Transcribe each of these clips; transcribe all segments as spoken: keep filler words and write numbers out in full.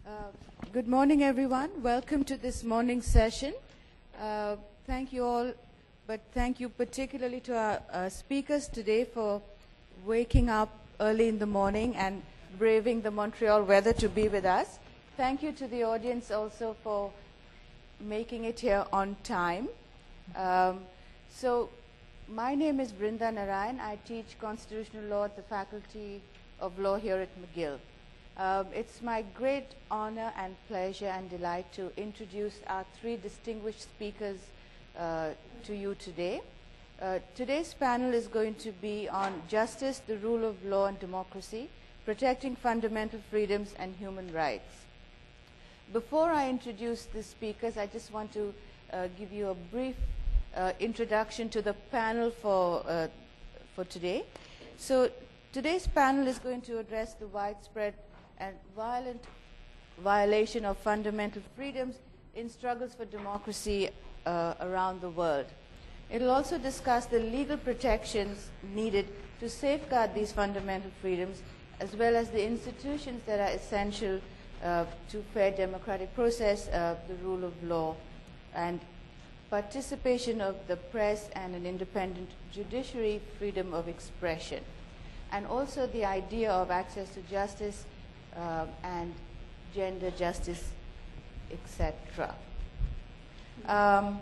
Uh, good morning, everyone. Welcome to this morning's session. Uh, thank you all, but thank you particularly to our uh, speakers today for waking up early in the morning and braving the Montreal weather to be with us. Thank you to the audience also for making it here on time. Um, so, my name is Brinda Narayan. I teach constitutional law at the Faculty of Law here at McGill. Um, it's my great honor and pleasure and delight to introduce our three distinguished speakers uh, to you today. Uh, today's panel is going to be on justice, the rule of law and democracy, protecting fundamental freedoms and human rights. Before I introduce the speakers, I just want to uh, give you a brief uh, introduction to the panel for, uh, for today. So today's panel is going to address the widespread and violent violation of fundamental freedoms in struggles for democracy uh, around the world. It will also discuss the legal protections needed to safeguard these fundamental freedoms, as well as the institutions that are essential uh, to fair democratic process, uh, the rule of law, and participation of the press and an independent judiciary, freedom of expression, and also the idea of access to justice, Uh, and gender justice, et cetera. Um,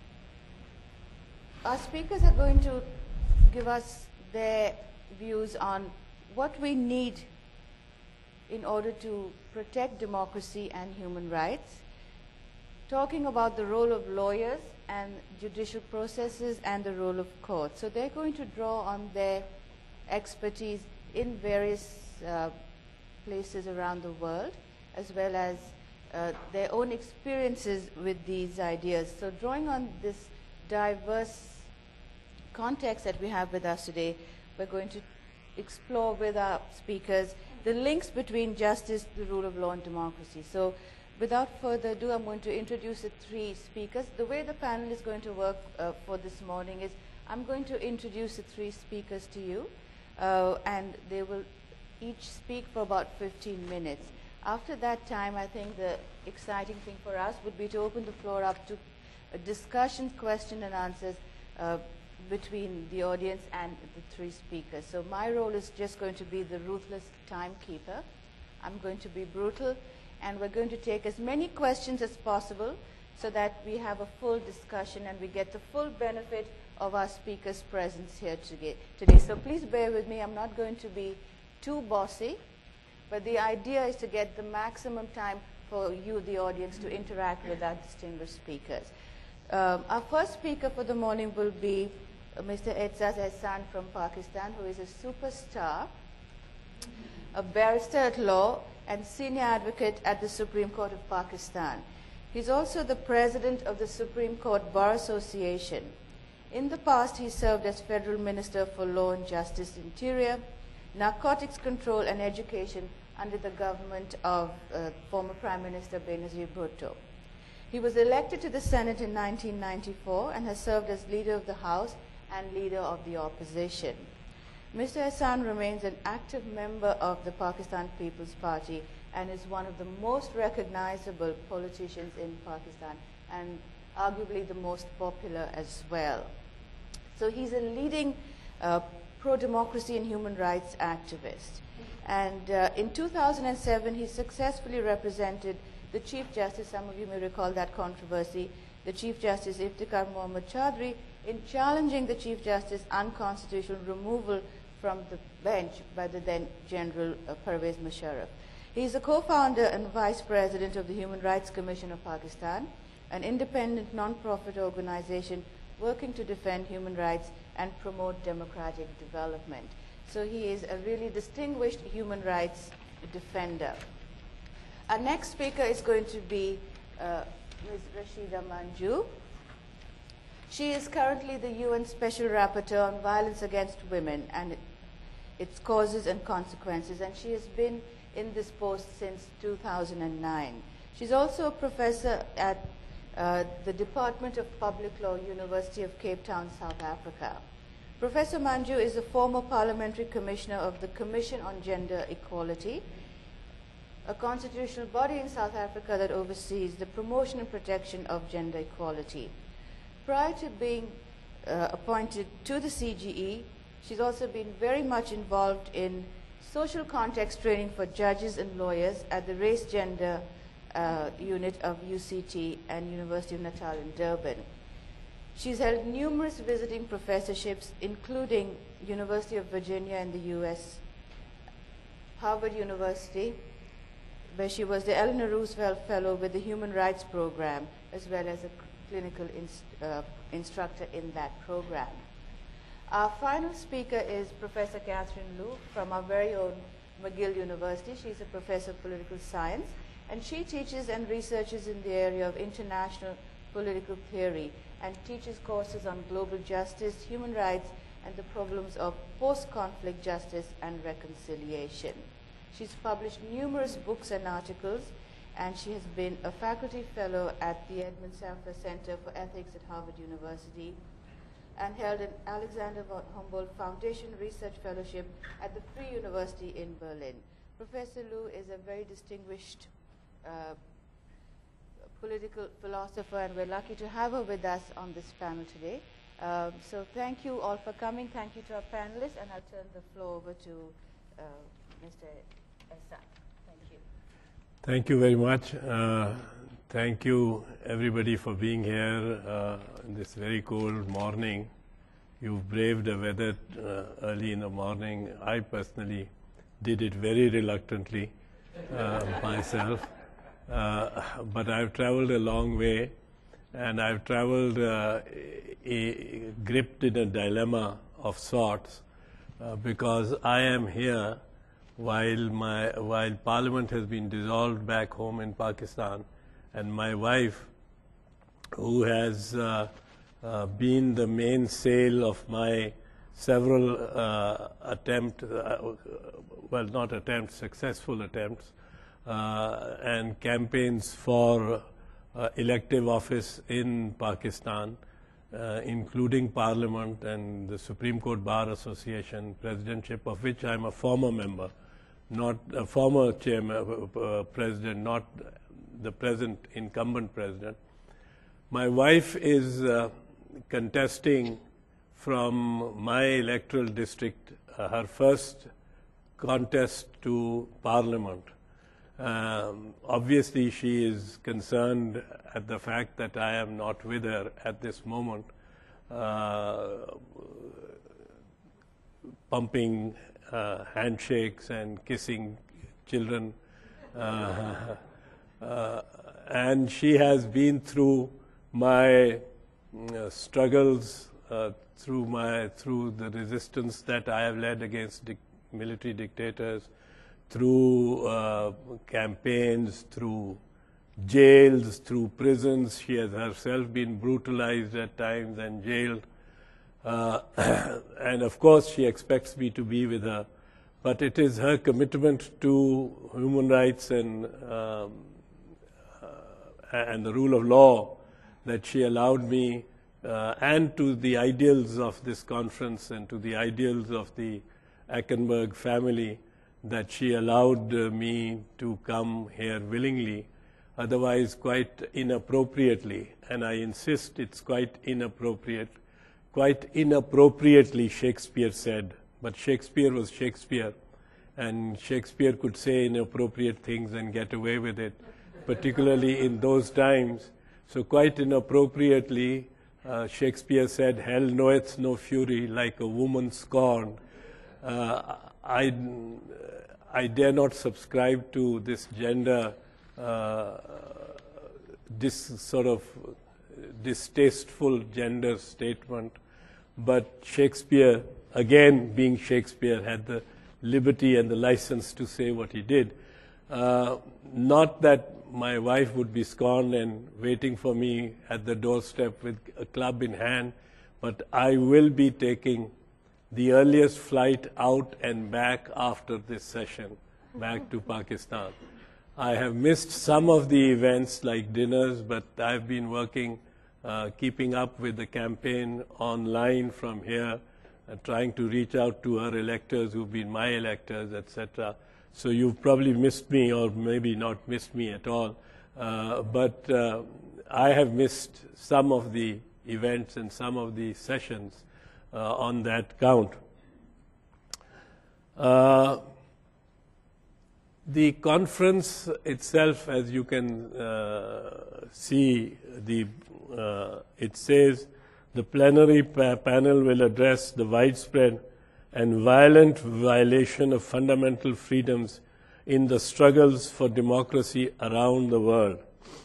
our speakers are going to give us their views on what we need in order to protect democracy and human rights, talking about the role of lawyers and judicial processes and the role of courts. So they're going to draw on their expertise in various uh, places around the world, as well as uh, their own experiences with these ideas. So drawing on this diverse context that we have with us today, we're going to explore with our speakers the links between justice, the rule of law, and democracy. So without further ado, I'm going to introduce the three speakers. The way the panel is going to work uh, for this morning is I'm going to introduce the three speakers to you, uh, and they will each speak for about fifteen minutes. After that time, I think the exciting thing for us would be to open the floor up to a discussion, question and answers uh, between the audience and the three speakers. So my role is just going to be the ruthless timekeeper. I'm going to be brutal, and we're going to take as many questions as possible so that we have a full discussion and we get the full benefit of our speakers' presence here today. So please bear with me. I'm not going to be too bossy, but the idea is to get the maximum time for you, the audience, to interact with our distinguished speakers. Um, our first speaker for the morning will be uh, Mister Ezzaz Ehsan from Pakistan, who is a superstar, a barrister at law, and senior advocate at the Supreme Court of Pakistan. He's also the president of the Supreme Court Bar Association. In the past, he served as Federal Minister for Law and Justice, Interior, Narcotics Control and Education under the government of uh, former Prime Minister Benazir Bhutto. He was elected to the Senate in nineteen ninety-four and has served as leader of the House and leader of the opposition. Mister Ehsan remains an active member of the Pakistan People's Party and is one of the most recognizable politicians in Pakistan, and arguably the most popular as well. So he's a leading uh, pro-democracy and human rights activist. And uh, in two thousand seven, he successfully represented the Chief Justice, some of you may recall that controversy, the Chief Justice Iftikhar Muhammad Chaudhry, in challenging the Chief Justice unconstitutional removal from the bench by the then General uh, Pervez Musharraf. He is a co-founder and vice president of the Human Rights Commission of Pakistan, an independent non-profit organization working to defend human rights and promote democratic development. So he is a really distinguished human rights defender. Our next speaker is going to be uh, Miz Rashida Manjoo. She is currently the U N Special Rapporteur on Violence Against Women and it, its causes and consequences, and she has been in this post since two thousand nine. She's also a professor at uh, the Department of Public Law, University of Cape Town, South Africa. Professor Manjoo is a former parliamentary commissioner of the Commission on Gender Equality a constitutional body in South Africa that oversees the promotion and protection of gender equality. Prior to being uh, appointed to the C G E, she's also been very much involved in social context training for judges and lawyers at the Race Gender uh, unit of U C T and University of Natal in Durban. She's held numerous visiting professorships, including University of Virginia in the U S, Harvard University, where she was the Eleanor Roosevelt Fellow with the Human Rights Program, as well as a clinical inst uh, instructor in that program. Our final speaker is Professor Catherine Liu from our very own McGill University. She's a professor of political science, and she teaches and researches in the area of international political theory and teaches courses on global justice, human rights, and the problems of post-conflict justice and reconciliation. She's published numerous books and articles, and she has been a faculty fellow at the Edmund Safra Center for Ethics at Harvard University, and held an Alexander von Humboldt Foundation Research Fellowship at the Free University in Berlin. Professor Liu is a very distinguished uh, political philosopher, and we're lucky to have her with us on this panel today. Um, so thank you all for coming. Thank you to our panelists, and I'll turn the floor over to uh, Mister Ehsan. Thank you. Thank you very much. Uh, thank you, everybody, for being here uh, in this very cold morning. You've braved the weather uh, early in the morning. I personally did it very reluctantly uh, myself, uh, but I've traveled a long way, and I've traveled uh, a, gripped in a dilemma of sorts uh, because I am here while my while Parliament has been dissolved back home in Pakistan, and my wife, who has uh, uh, been the main sail of my several uh, attempts, uh, well, not attempts, successful attempts, uh, and campaigns for uh, elective office in Pakistan, uh, including Parliament and the Supreme Court Bar Association, presidentship of which I'm a former member. Not a former chairman, uh, president, not the present incumbent president. My wife is uh, contesting from my electoral district uh, her first contest to Parliament. Um, obviously, she is concerned at the fact that I am not with her at this moment, uh, pumping Uh, handshakes and kissing children. Uh, uh, and she has been through my uh, struggles, uh, through my through the resistance that I have led against dic military dictators, through uh, campaigns, through jails, through prisons. She has herself been brutalized at times and jailed. Uh, and of course, she expects me to be with her, but it is her commitment to human rights and um, uh, and the rule of law that she allowed me, uh, and to the ideals of this conference and to the ideals of the Eckenberg family, that she allowed uh, me to come here willingly, otherwise quite inappropriately, and I insist it's quite inappropriate. Quite inappropriately, Shakespeare said, but Shakespeare was Shakespeare, and Shakespeare could say inappropriate things and get away with it, particularly in those times. So quite inappropriately, uh, Shakespeare said, "Hell knoweth no fury like a woman scorned." Uh, I, I dare not subscribe to this gender, uh, this sort of distasteful gender statement. But Shakespeare, again being Shakespeare, had the liberty and the license to say what he did. Uh, not that my wife would be scorned and waiting for me at the doorstep with a club in hand, but I will be taking the earliest flight out and back after this session, back to Pakistan. I have missed some of the events like dinners, but I've been working Uh, keeping up with the campaign online from here, uh, trying to reach out to her electors who've been my electors, et cetera. so you've probably missed me, or maybe not missed me at all. Uh, but uh, I have missed some of the events and some of the sessions uh, on that count. Uh, the conference itself, as you can uh, see, the uh, it says the plenary pa panel will address the widespread and violent violation of fundamental freedoms in the struggles for democracy around the world.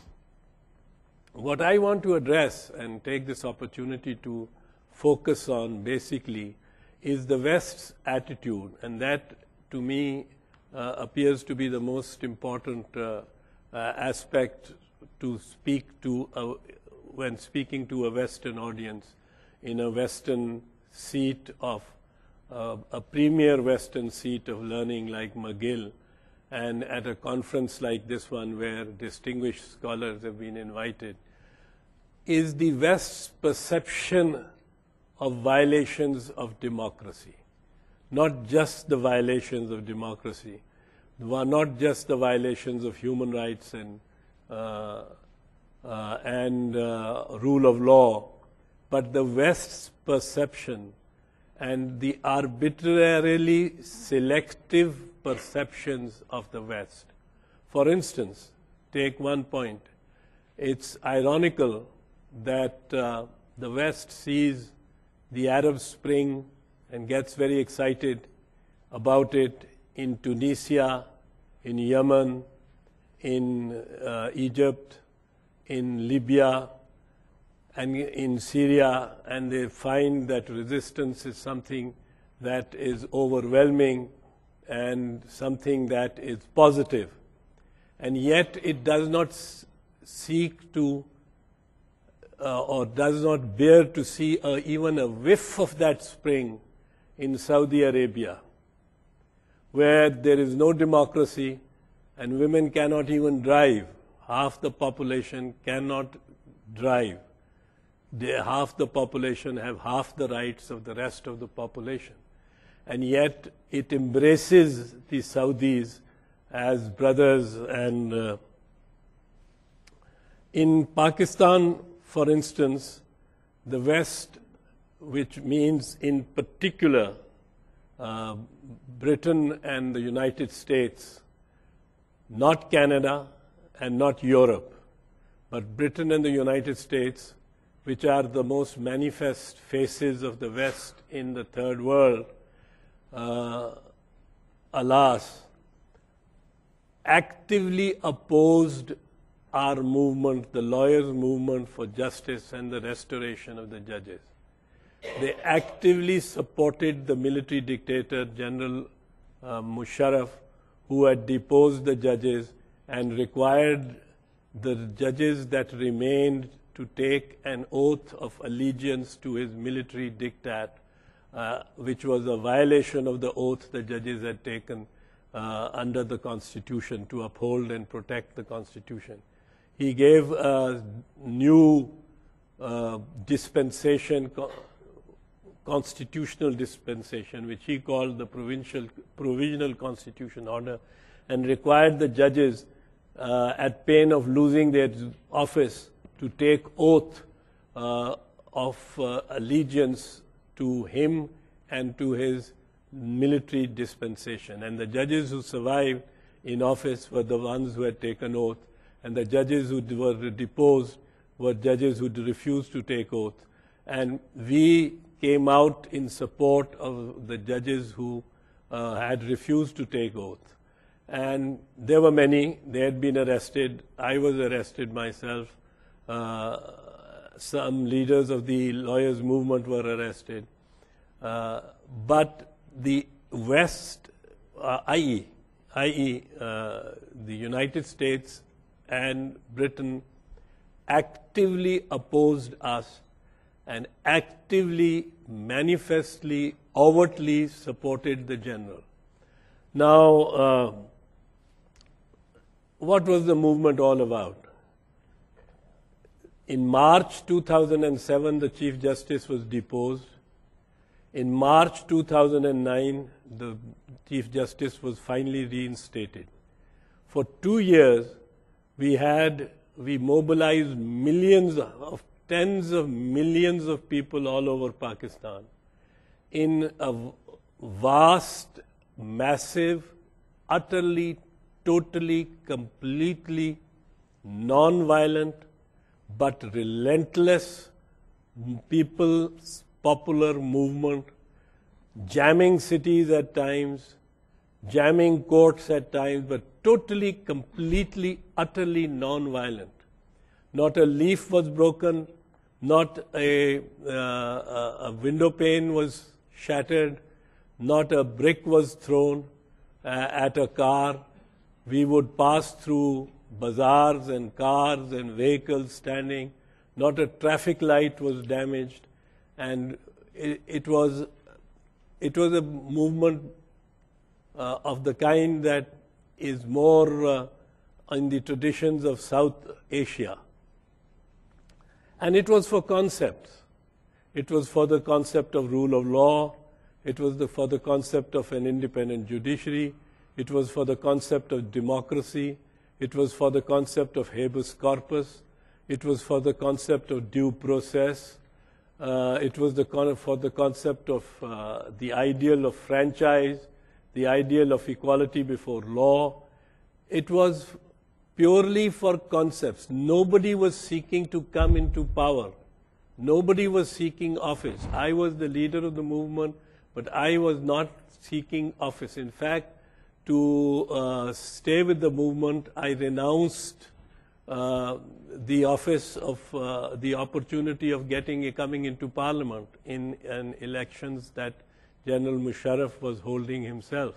What I want to address and take this opportunity to focus on basically is the West's attitude, and that to me uh, appears to be the most important uh, uh, aspect to speak to a, when speaking to a Western audience in a Western seat of uh, a premier Western seat of learning like McGill, and at a conference like this one where distinguished scholars have been invited, is the West's perception of violations of democracy. Not just the violations of democracy, not just the violations of human rights and, uh, uh, and uh, rule of law, but the West's perception and the arbitrarily selective perceptions of the West. For instance, take one point. It's ironical that uh, the West sees the Arab Spring and gets very excited about it in Tunisia, in Yemen, in uh, Egypt, in Libya, and in Syria, and they find that resistance is something that is overwhelming and something that is positive. And yet it does not seek to uh, or does not bear to see uh, even a whiff of that spring in Saudi Arabia, where there is no democracy and women cannot even drive. Half the population cannot drive. They, half the population have half the rights of the rest of the population. And yet it embraces the Saudis as brothers. And uh, in Pakistan, for instance, the West, which means in particular uh, Britain and the United States, not Canada and not Europe, but Britain and the United States, which are the most manifest faces of the West in the third world, uh, alas, actively opposed our movement, the lawyers' movement for justice and the restoration of the judges. They actively supported the military dictator, General uh, Musharraf, who had deposed the judges and required the judges that remained to take an oath of allegiance to his military diktat, uh, which was a violation of the oath the judges had taken uh, under the Constitution to uphold and protect the Constitution. He gave a new uh, dispensation, co constitutional dispensation, which he called the provincial, Provisional Constitution Order, and required the judges, uh, at pain of losing their office, to take oath uh, of uh, allegiance to him and to his military dispensation. And the judges who survived in office were the ones who had taken oath, and the judges who were deposed were judges who refused to take oath. And we came out in support of the judges who uh, had refused to take oath. And there were many. They had been arrested. I was arrested myself. Uh, some leaders of the lawyers' movement were arrested. Uh, but the West, uh, that is, that is uh, the United States and Britain, actively opposed us and actively, manifestly, overtly supported the general. Now, uh, what was the movement all about? In March two thousand seven, the Chief Justice was deposed. In March two thousand nine, the Chief Justice was finally reinstated. For two years, we had, we mobilized millions of, tens of millions of people all over Pakistan in a vast, massive, utterly, totally, completely non-violent but relentless people's popular movement, jamming cities at times, jamming courts at times, but totally, completely, utterly non-violent. Not a leaf was broken, not a, uh, a window pane was shattered, not a brick was thrown uh, at a car. We would pass through bazaars and cars and vehicles standing. Not a traffic light was damaged. And it, it was it was a movement uh, of the kind that is more uh, in the traditions of South Asia. And it was for concepts. It was for the concept of rule of law. It was the, for the concept of an independent judiciary. It was for the concept of democracy. It was for the concept of habeas corpus. It was for the concept of due process. Uh, it was the con for the concept of uh, the ideal of franchise, the ideal of equality before law. It was purely for concepts. Nobody was seeking to come into power. Nobody was seeking office. I was the leader of the movement, but I was not seeking office. In fact, to uh, stay with the movement, I renounced uh, the office of uh, the opportunity of getting uh, coming into parliament in an elections that General Musharraf was holding himself.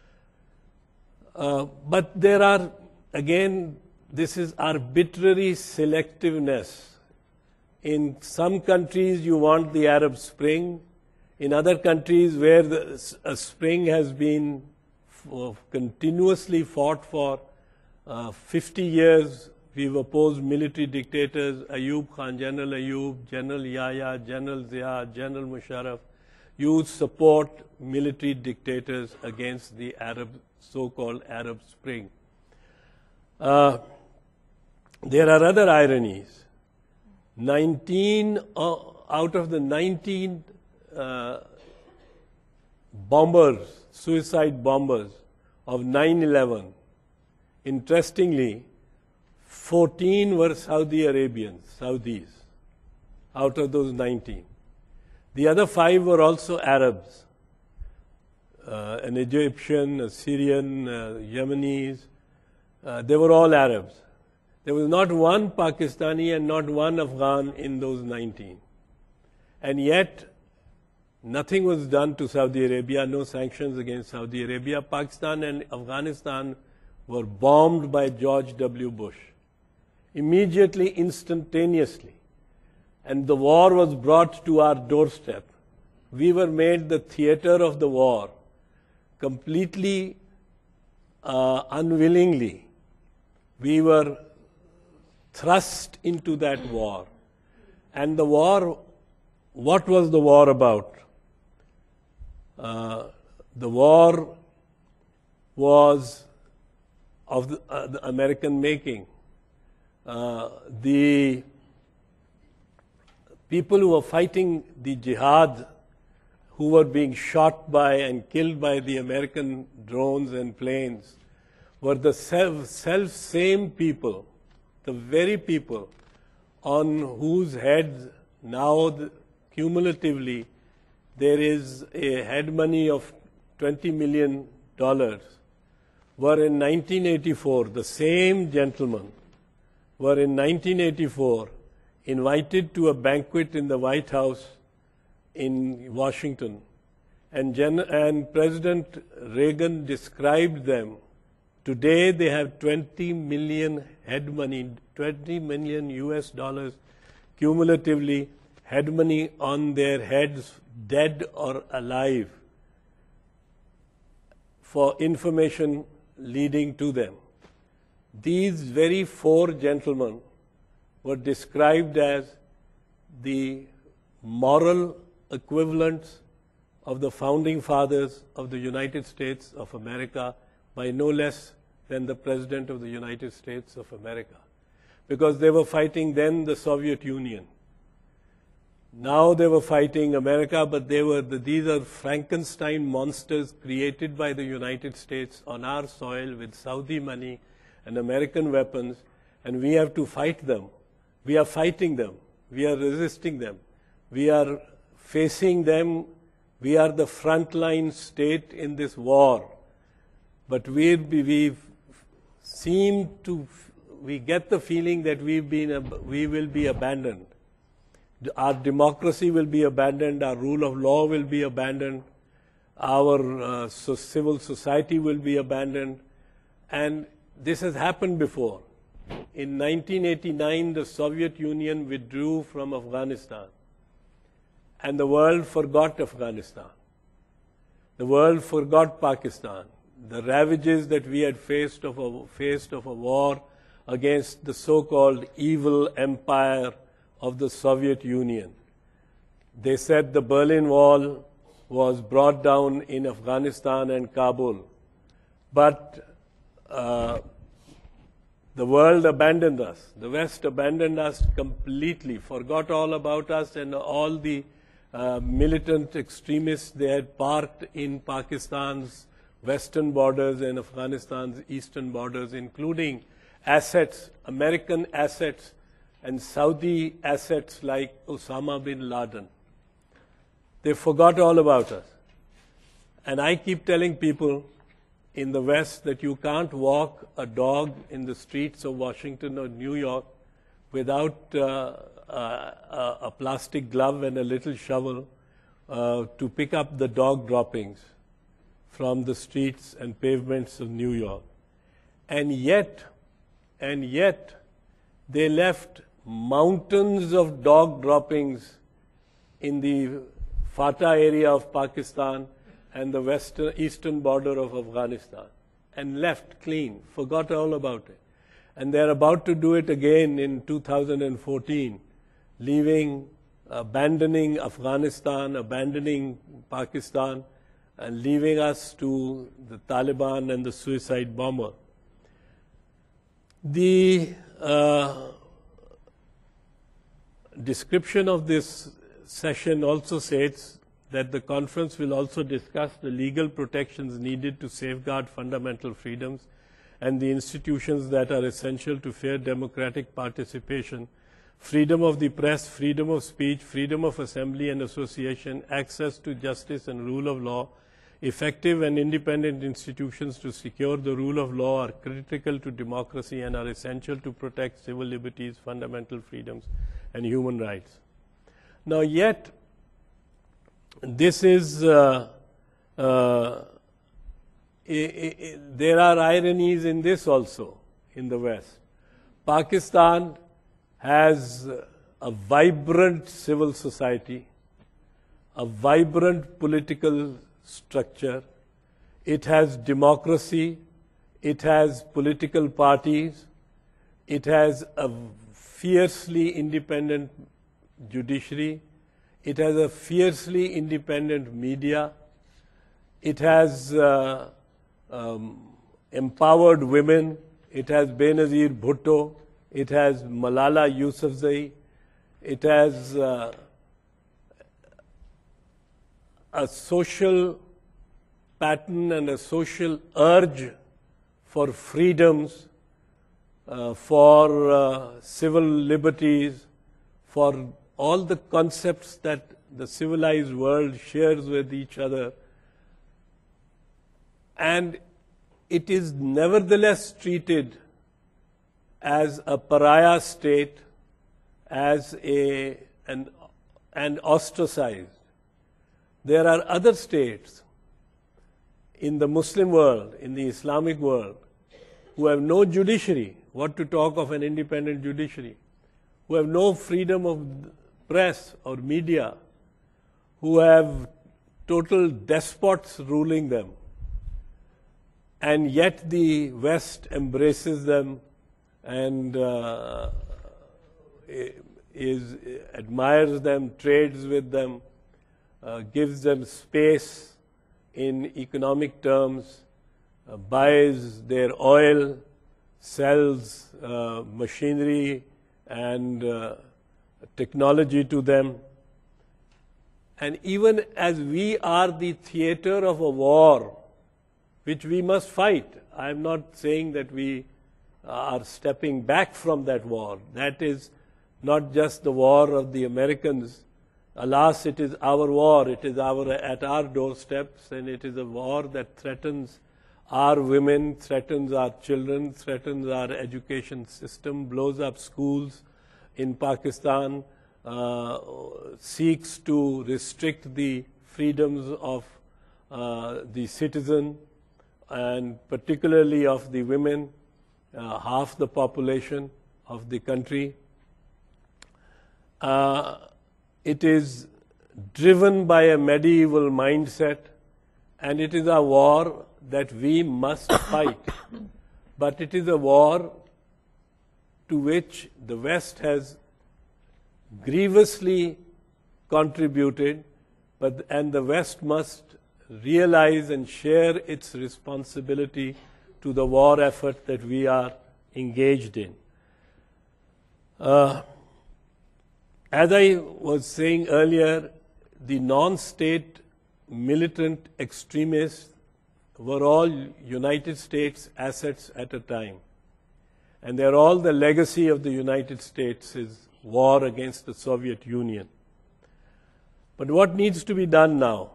Uh, but there are, again, this is arbitrary selectiveness. In some countries, you want the Arab Spring. In other countries where the, a spring has been continuously fought for uh, fifty years, we've opposed military dictators, Ayub Khan, General Ayub, General Yahya, General Zia, General Musharraf. You support military dictators against the Arab, so-called Arab Spring. Uh, there are other ironies. nineteen uh, out of the nineteen uh, bombers, suicide bombers of nine eleven, interestingly, fourteen were Saudi Arabians, Saudis, out of those nineteen. The other five were also Arabs, uh, an Egyptian, a Syrian, uh, Yemenis. Uh, they were all Arabs. There was not one Pakistani and not one Afghan in those nineteen. And yet, nothing was done to Saudi Arabia, no sanctions against Saudi Arabia. Pakistan and Afghanistan were bombed by George W. Bush, immediately, instantaneously. And the war was brought to our doorstep. We were made the theater of the war, completely uh, unwillingly. We were thrust into that war. And the war, what was the war about? Uh, the war was of the, uh, the American making. Uh, the people who were fighting the jihad, who were being shot by and killed by the American drones and planes, were the self, self same people, the very people on whose heads now the, cumulatively there is a head money of twenty million dollars, were in nineteen eighty-four, the same gentlemen were in nineteen eighty-four invited to a banquet in the White House in Washington. And, Gen and President Reagan described them. Today they have twenty million head money, twenty million U S dollars cumulatively head money on their heads, dead or alive, for information leading to them. These very four gentlemen were described as the moral equivalents of the founding fathers of the United States of America by no less than the President of the United States of America, because they were fighting then the Soviet Union. Now they were fighting America, but they were the, these are Frankenstein monsters created by the United States on our soil with Saudi money and American weapons, and we have to fight them. We are fighting them. We are resisting them. We are facing them. We are the frontline state in this war. But we we seem to, we get the feeling that we've been, we will be abandoned. Our democracy will be abandoned, our rule of law will be abandoned, our uh, so civil society will be abandoned, and this has happened before. In nineteen eighty-nine, the Soviet Union withdrew from Afghanistan, and the world forgot Afghanistan. The world forgot Pakistan. The ravages that we had faced of a, faced of a war against the so-called evil empire of the Soviet Union. They said the Berlin Wall was brought down in Afghanistan and Kabul. But uh, the world abandoned us. The West abandoned us completely, forgot all about us, and all the uh, militant extremists they had parked in Pakistan's western borders and Afghanistan's eastern borders, including assets, American assets, and Saudi assets like Osama bin Laden. They forgot all about us. And I keep telling people in the West that you can't walk a dog in the streets of Washington or New York without uh, uh, a plastic glove and a little shovel uh, to pick up the dog droppings from the streets and pavements of New York. And yet, and yet, they left mountains of dog droppings in the Fatah area of Pakistan and the western, eastern border of Afghanistan, and left clean, forgot all about it. And they're about to do it again in two thousand fourteen, leaving, abandoning Afghanistan, abandoning Pakistan, and leaving us to the Taliban and the suicide bomber. The uh, description of this session also states that the conference will also discuss the legal protections needed to safeguard fundamental freedoms and the institutions that are essential to fair democratic participation, freedom of the press, freedom of speech, freedom of assembly and association, access to justice and rule of law. Effective and independent institutions to secure the rule of law are critical to democracy and are essential to protect civil liberties, fundamental freedoms, and human rights. Now, yet, this is, uh, uh, I, I, there are ironies in this also in the West. Pakistan has a vibrant civil society, a vibrant political structure. It has democracy, it has political parties, it has a fiercely independent judiciary, it has a fiercely independent media, it has uh, um, empowered women, it has Benazir Bhutto, it has Malala Yousafzai, it has uh, a social pattern and a social urge for freedoms, uh, for uh, civil liberties, for all the concepts that the civilized world shares with each other. And it is nevertheless treated as a pariah state, as a, an, and ostracized. There are other states in the Muslim world, in the Islamic world, who have no judiciary, what to talk of an independent judiciary, who have no freedom of press or media, who have total despots ruling them. And yet the West embraces them and uh, is, admires them, trades with them, uh, gives them space in economic terms, uh, buys their oil, sells uh, machinery and uh, technology to them. And even as we are the theater of a war, which we must fight, I am not saying that we are stepping back from that war. That is not just the war of the Americans. Alas, it is our war. It is our, at our doorsteps, and it is a war that threatens our women, threatens our children, threatens our education system, blows up schools in Pakistan, uh, seeks to restrict the freedoms of uh, the citizen, and particularly of the women, uh, half the population of the country. Uh, it is driven by a medieval mindset, and it is a war that we must fight. But it is a war to which the West has grievously contributed, but and the West must realize and share its responsibility to the war effort that we are engaged in. Uh, as I was saying earlier, the non-state militant extremists were all United States assets at a time. And they're all the legacy of the United States' war against the Soviet Union. But what needs to be done now?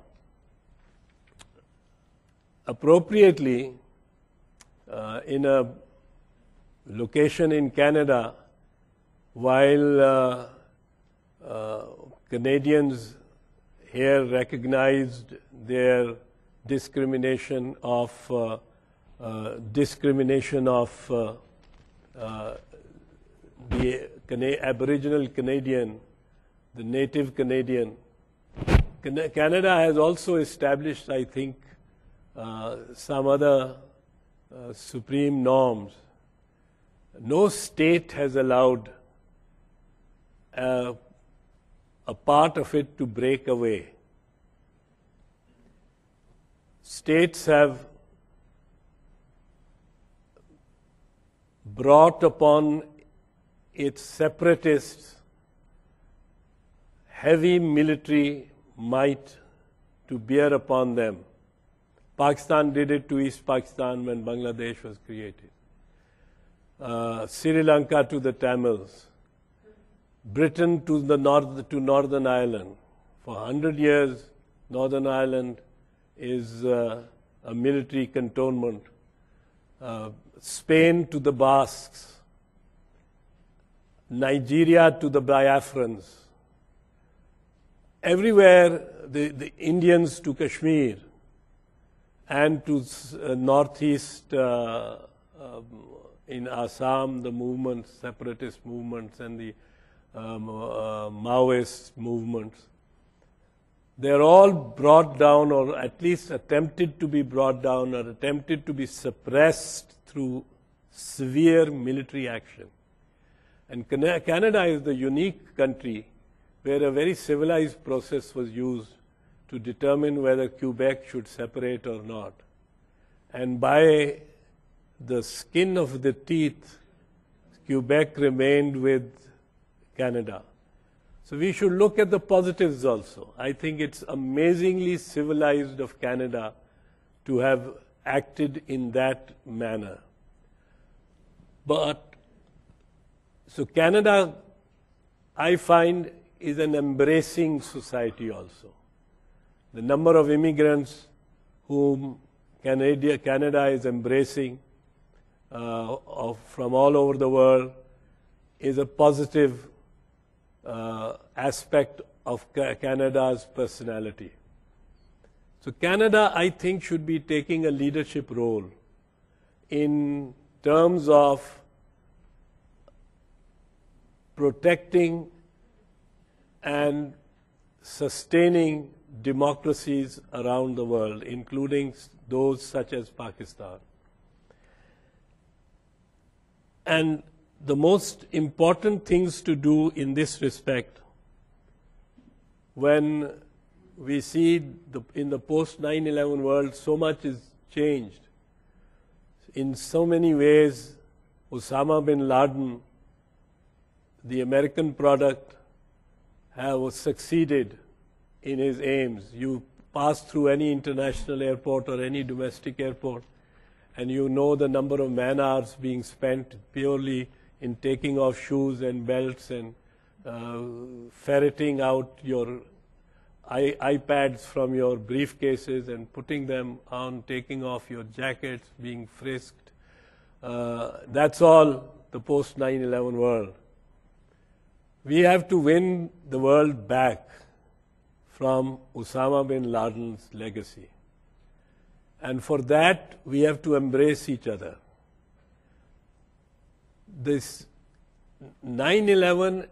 Appropriately, uh, in a location in Canada, while uh, uh, Canadians here recognized their discrimination of uh, uh, discrimination of uh, uh, the Cana- Aboriginal Canadian, the native Canadian. Can- Canada has also established, I think, uh, some other uh, supreme norms. No state has allowed uh, a part of it to break away. States have brought upon its separatists heavy military might to bear upon them. Pakistan did it to East Pakistan when Bangladesh was created. Uh, Sri Lanka to the Tamils. Britain to the north, to Northern Ireland. For one hundred years, Northern Ireland is uh, a military cantonment. Uh, Spain to the Basques. Nigeria to the Biafrans. Everywhere, the, the Indians to Kashmir and to uh, northeast uh, uh, in Assam, the movements, separatist movements and the um, uh, Maoist movements. They're all brought down, or at least attempted to be brought down, or attempted to be suppressed through severe military action. And Canada is the unique country where a very civilized process was used to determine whether Quebec should separate or not. And by the skin of the teeth, Quebec remained with Canada. So we should look at the positives also. I think it's amazingly civilized of Canada to have acted in that manner. But, so Canada, I find, is an embracing society also. The number of immigrants whom Canada, Canada is embracing uh, of, from all over the world is a positive uh, aspect of ca- Canada's personality. So Canada, I think, should be taking a leadership role in terms of protecting and sustaining democracies around the world, including those such as Pakistan. And the most important things to do in this respect, when we see the, in the post nine eleven world, so much is changed. In so many ways, Osama bin Laden, the American product, have succeeded in his aims. You pass through any international airport or any domestic airport, and you know the number of man hours being spent purely in taking off shoes and belts and uh, ferreting out your I iPads from your briefcases and putting them on, taking off your jackets, being frisked. Uh, that's all the post nine eleven world. We have to win the world back from Osama bin Laden's legacy. And for that, we have to embrace each other. This nine eleven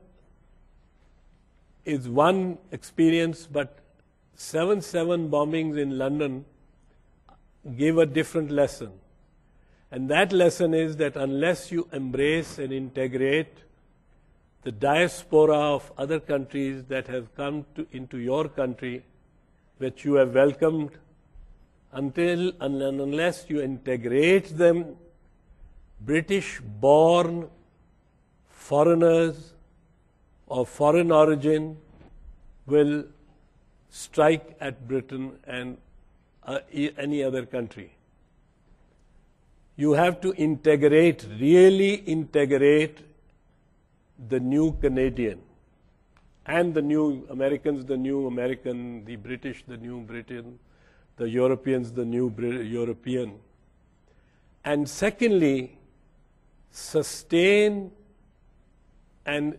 is one experience, but seven seven bombings in London gave a different lesson. And that lesson is that unless you embrace and integrate the diaspora of other countries that have come to, into your country, which you have welcomed, until and unless you integrate them, British-born foreigners of foreign origin will strike at Britain and uh, e any other country. You have to integrate, really integrate the new Canadian and the new Americans, the new American, the British, the new Britain, the Europeans, the new Brit European. And secondly, sustain and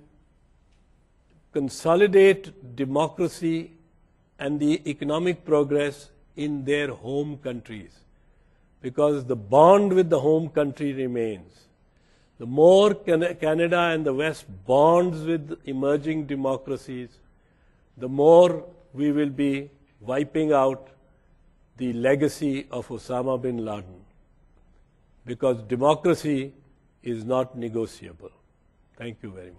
consolidate democracy and the economic progress in their home countries, because the bond with the home country remains. The more Can Canada and the West bonds with emerging democracies, the more we will be wiping out the legacy of Osama bin Laden, because democracy is not negotiable. Thank you very much.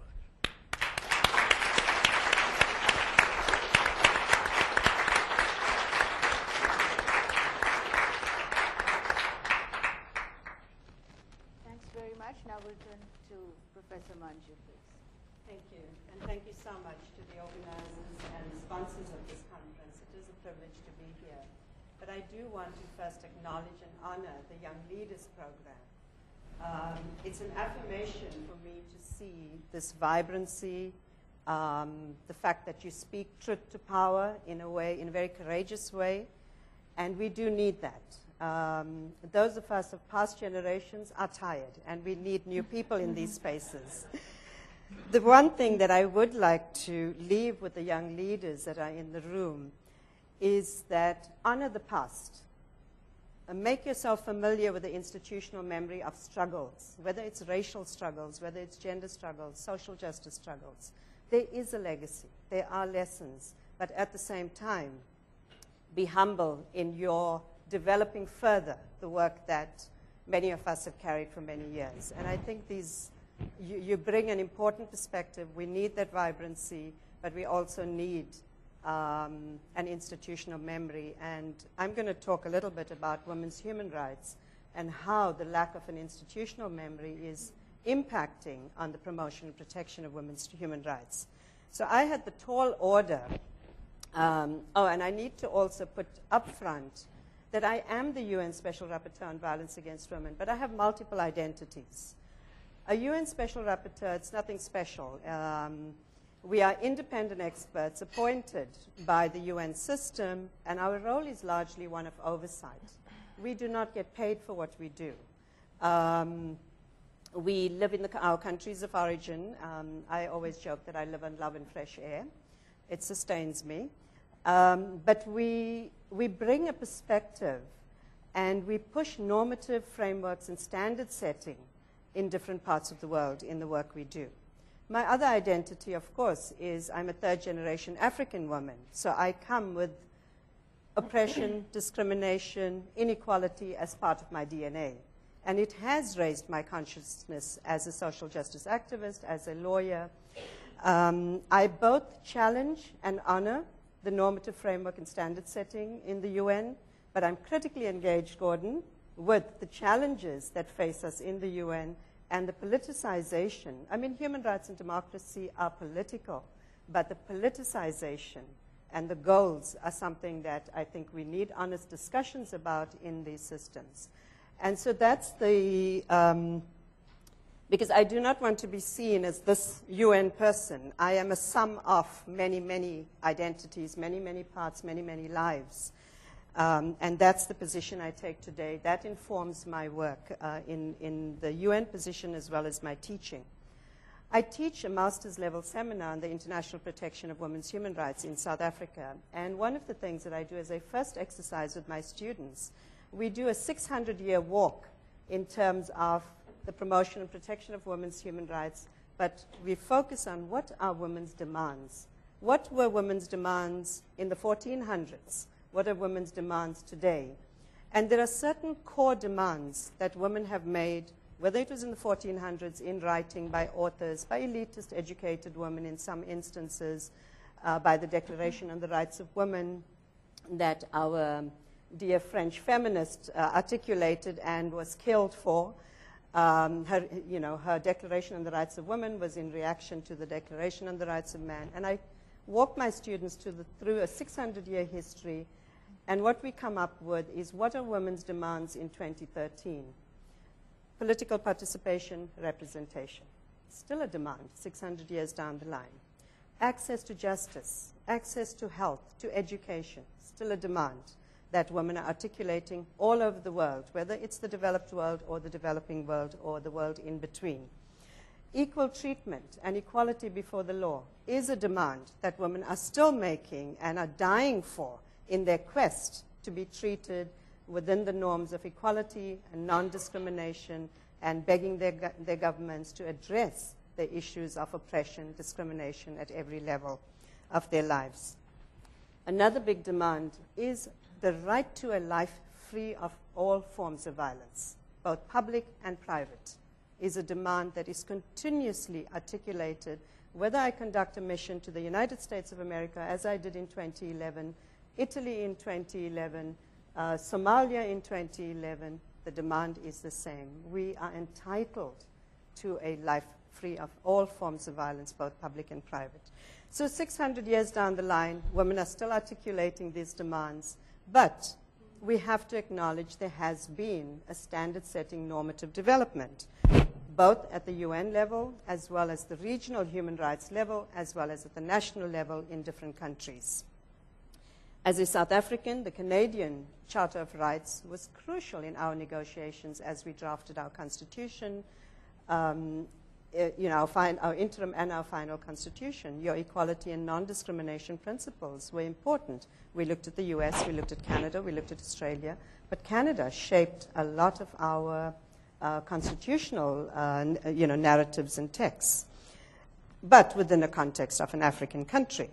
Now we'll turn to Professor Manju, please. Thank you, and thank you so much to the organizers and sponsors of this conference. It is a privilege to be here. But I do want to first acknowledge and honor the Young Leaders Program. Um, it's an affirmation for me to see this vibrancy, um, the fact that you speak truth to power in a way, in a very courageous way, and we do need that. Um, those of us of past generations are tired, and we need new people in these spaces. The one thing that I would like to leave with the young leaders that are in the room is that honor the past. And make yourself familiar with the institutional memory of struggles, whether it's racial struggles, whether it's gender struggles, social justice struggles. There is a legacy. There are lessons. But at the same time, be humble in your developing further the work that many of us have carried for many years. And I think these, you, you bring an important perspective. We need that vibrancy, but we also need um, an institutional memory. And I'm going to talk a little bit about women's human rights and how the lack of an institutional memory is impacting on the promotion and protection of women's human rights. So I had the tall order. Um, oh, and I need to also put up front that I am the U N Special Rapporteur on Violence Against Women, but I have multiple identities. A U N Special Rapporteur, it's nothing special. Um, we are independent experts appointed by the U N system, and our role is largely one of oversight. We do not get paid for what we do. Um, we live in the, our countries of origin. Um, I always joke that I live and love in fresh air. It sustains me. Um, but we, we bring a perspective, and we push normative frameworks and standard setting in different parts of the world in the work we do. My other identity, of course, is I'm a third-generation African woman. So I come with oppression, discrimination, inequality as part of my D N A. And it has raised my consciousness as a social justice activist, as a lawyer. Um, I both challenge and honor the normative framework and standard setting in the U N, but I'm critically engaged, Gordon, with the challenges that face us in the U N and the politicization. I mean, human rights and democracy are political, but the politicization and the goals are something that I think we need honest discussions about in these systems. And so that's the, um, because I do not want to be seen as this U N person. I am a sum of many, many identities, many, many parts, many, many lives. Um, and that's the position I take today. That informs my work uh, in, in the U N position as well as my teaching. I teach a master's level seminar on the international protection of women's human rights in South Africa. And one of the things that I do as a first exercise with my students, we do a six hundred year walk in terms of the promotion and protection of women's human rights, but we focus on what are women's demands. What were women's demands in the fourteen hundreds? What are women's demands today? And there are certain core demands that women have made, whether it was in the fourteen hundreds in writing by authors, by elitist educated women in some instances, uh, by the Declaration on the Rights of Women that our dear French feminist uh, articulated and was killed for. Um, her, you know, her Declaration on the Rights of Women was in reaction to the Declaration on the Rights of Man. And I walk my students to the, through a six hundred year history, and what we come up with is what are women's demands in twenty thirteen? Political participation, representation. Still a demand six hundred years down the line. Access to justice, access to health, to education, still a demand that women are articulating all over the world, whether it's the developed world or the developing world or the world in between. Equal treatment and equality before the law is a demand that women are still making and are dying for in their quest to be treated within the norms of equality and non-discrimination, and begging their, go their governments to address the issues of oppression, discrimination at every level of their lives. Another big demand is the right to a life free of all forms of violence, both public and private, is a demand that is continuously articulated, whether I conduct a mission to the United States of America, as I did in twenty eleven, Italy in twenty eleven, uh, Somalia in twenty eleven, the demand is the same. We are entitled to a life free of all forms of violence, both public and private. So six hundred years down the line, women are still articulating these demands, but we have to acknowledge there has been a standard-setting normative development, both at the U N level, as well as the regional human rights level, as well as at the national level in different countries. As a South African, the Canadian Charter of Rights was crucial in our negotiations as we drafted our constitution, um, uh, you know, our, our interim and our final constitution. Your equality and non-discrimination principles were important. We looked at the U S, we looked at Canada, we looked at Australia, but Canada shaped a lot of our uh, constitutional uh, you know, narratives and texts, but within the context of an African country.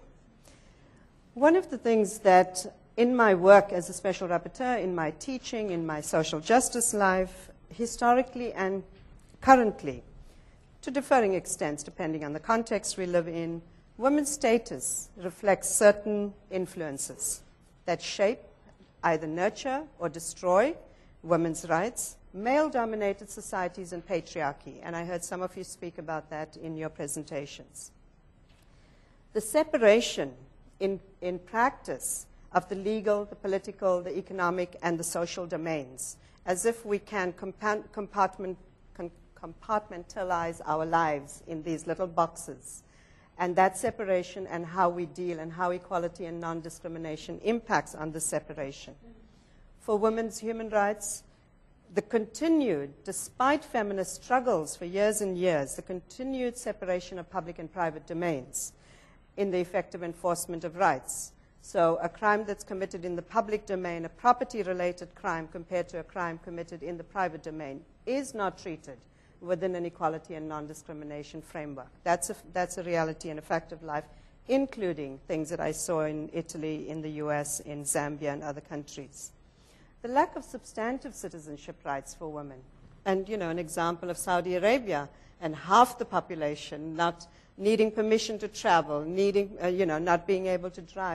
One of the things that in my work as a special rapporteur, in my teaching, in my social justice life, historically and currently, to differing extents depending on the context we live in, women's status reflects certain influences that shape, either nurture or destroy women's rights, male-dominated societies and patriarchy, and I heard some of you speak about that in your presentations. The separation in, in practice of the legal, the political, the economic, and the social domains, as if we can compartment, compartmentalize our lives in these little boxes. And that separation and how we deal and how equality and non-discrimination impacts on the separation. For women's human rights, the continued, despite feminist struggles for years and years, the continued separation of public and private domains in the effective enforcement of rights. So a crime that's committed in the public domain, a property-related crime compared to a crime committed in the private domain, is not treated within an equality and non-discrimination framework. That's a, that's a reality and a fact of life, including things that I saw in Italy, in the U S, in Zambia, and other countries. The lack of substantive citizenship rights for women. And, you know, an example of Saudi Arabia, and half the population not needing permission to travel, needing, uh, you know, not being able to drive.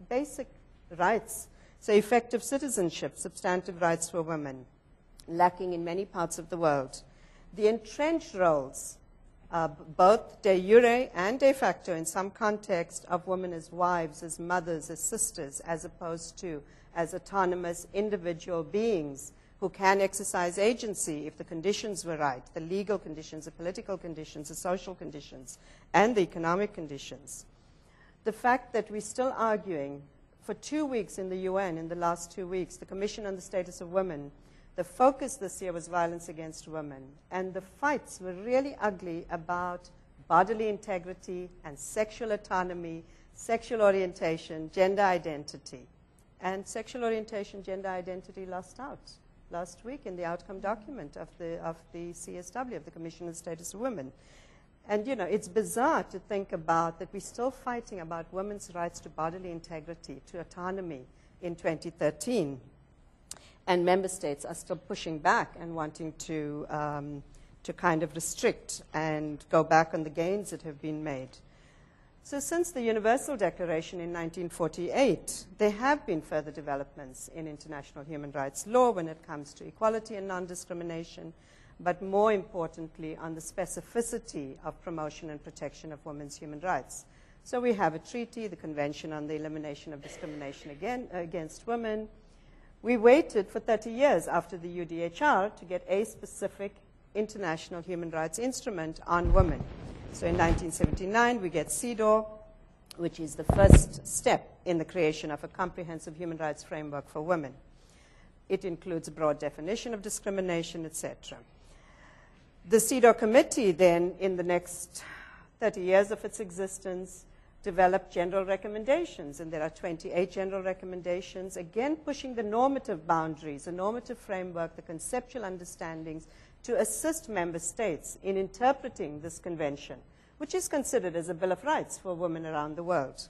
basic rights. So effective citizenship, substantive rights for women, lacking in many parts of the world. The entrenched roles, uh, both de jure and de facto in some context, of women as wives, as mothers, as sisters, as opposed to as autonomous individual beings who can exercise agency if the conditions were right, the legal conditions, the political conditions, the social conditions, and the economic conditions. The fact that we're still arguing for two weeks in the U N, in the last two weeks, the Commission on the Status of Women, the focus this year was violence against women. And the fights were really ugly about bodily integrity and sexual autonomy, sexual orientation, gender identity. And sexual orientation, gender identity lost out last week in the outcome document of the, of the C S W, of the Commission on the Status of Women. And, you know, it's bizarre to think about that we're still fighting about women's rights to bodily integrity, to autonomy in twenty thirteen. And member states are still pushing back and wanting to, um, to kind of restrict and go back on the gains that have been made. So since the Universal Declaration in nineteen forty-eight, there have been further developments in international human rights law when it comes to equality and non-discrimination, but more importantly on the specificity of promotion and protection of women's human rights. So we have a treaty, the Convention on the Elimination of Discrimination Again, Against Women. We waited for thirty years after the U D H R to get a specific international human rights instrument on women. So in nineteen seventy-nine, we get CEDAW, which is the first step in the creation of a comprehensive human rights framework for women. It includes a broad definition of discrimination, et cetera. The CEDAW committee then, in the next thirty years of its existence, developed general recommendations, and there are twenty-eight general recommendations, again pushing the normative boundaries, the normative framework, the conceptual understandings, to assist member states in interpreting this convention, which is considered as a Bill of Rights for women around the world.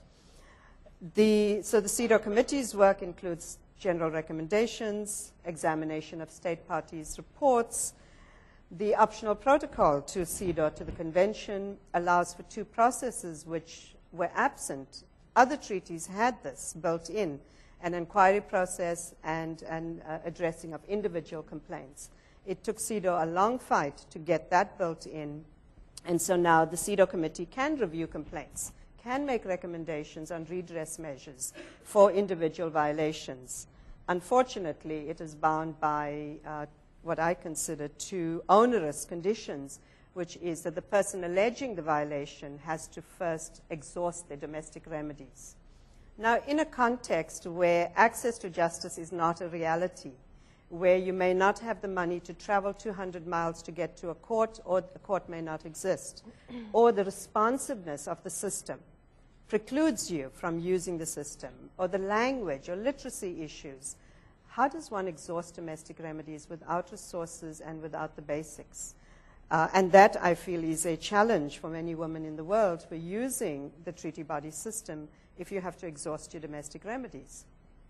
The, so the CEDAW committee's work includes general recommendations, examination of state parties' reports. The optional protocol to CEDAW, to the convention, allows for two processes which were absent. Other treaties had this built in, an inquiry process and an uh, addressing of individual complaints. It took CEDAW a long fight to get that built in, and so now the CEDAW committee can review complaints, can make recommendations on redress measures for individual violations. Unfortunately, it is bound by uh, what I consider two onerous conditions, which is that the person alleging the violation has to first exhaust their domestic remedies. Now, in a context where access to justice is not a reality, where you may not have the money to travel two hundred miles to get to a court, or the court may not exist, or the responsiveness of the system precludes you from using the system, or the language or literacy issues, how does one exhaust domestic remedies without resources and without the basics? Uh, and that, I feel, is a challenge for many women in the world for using the treaty body system if you have to exhaust your domestic remedies.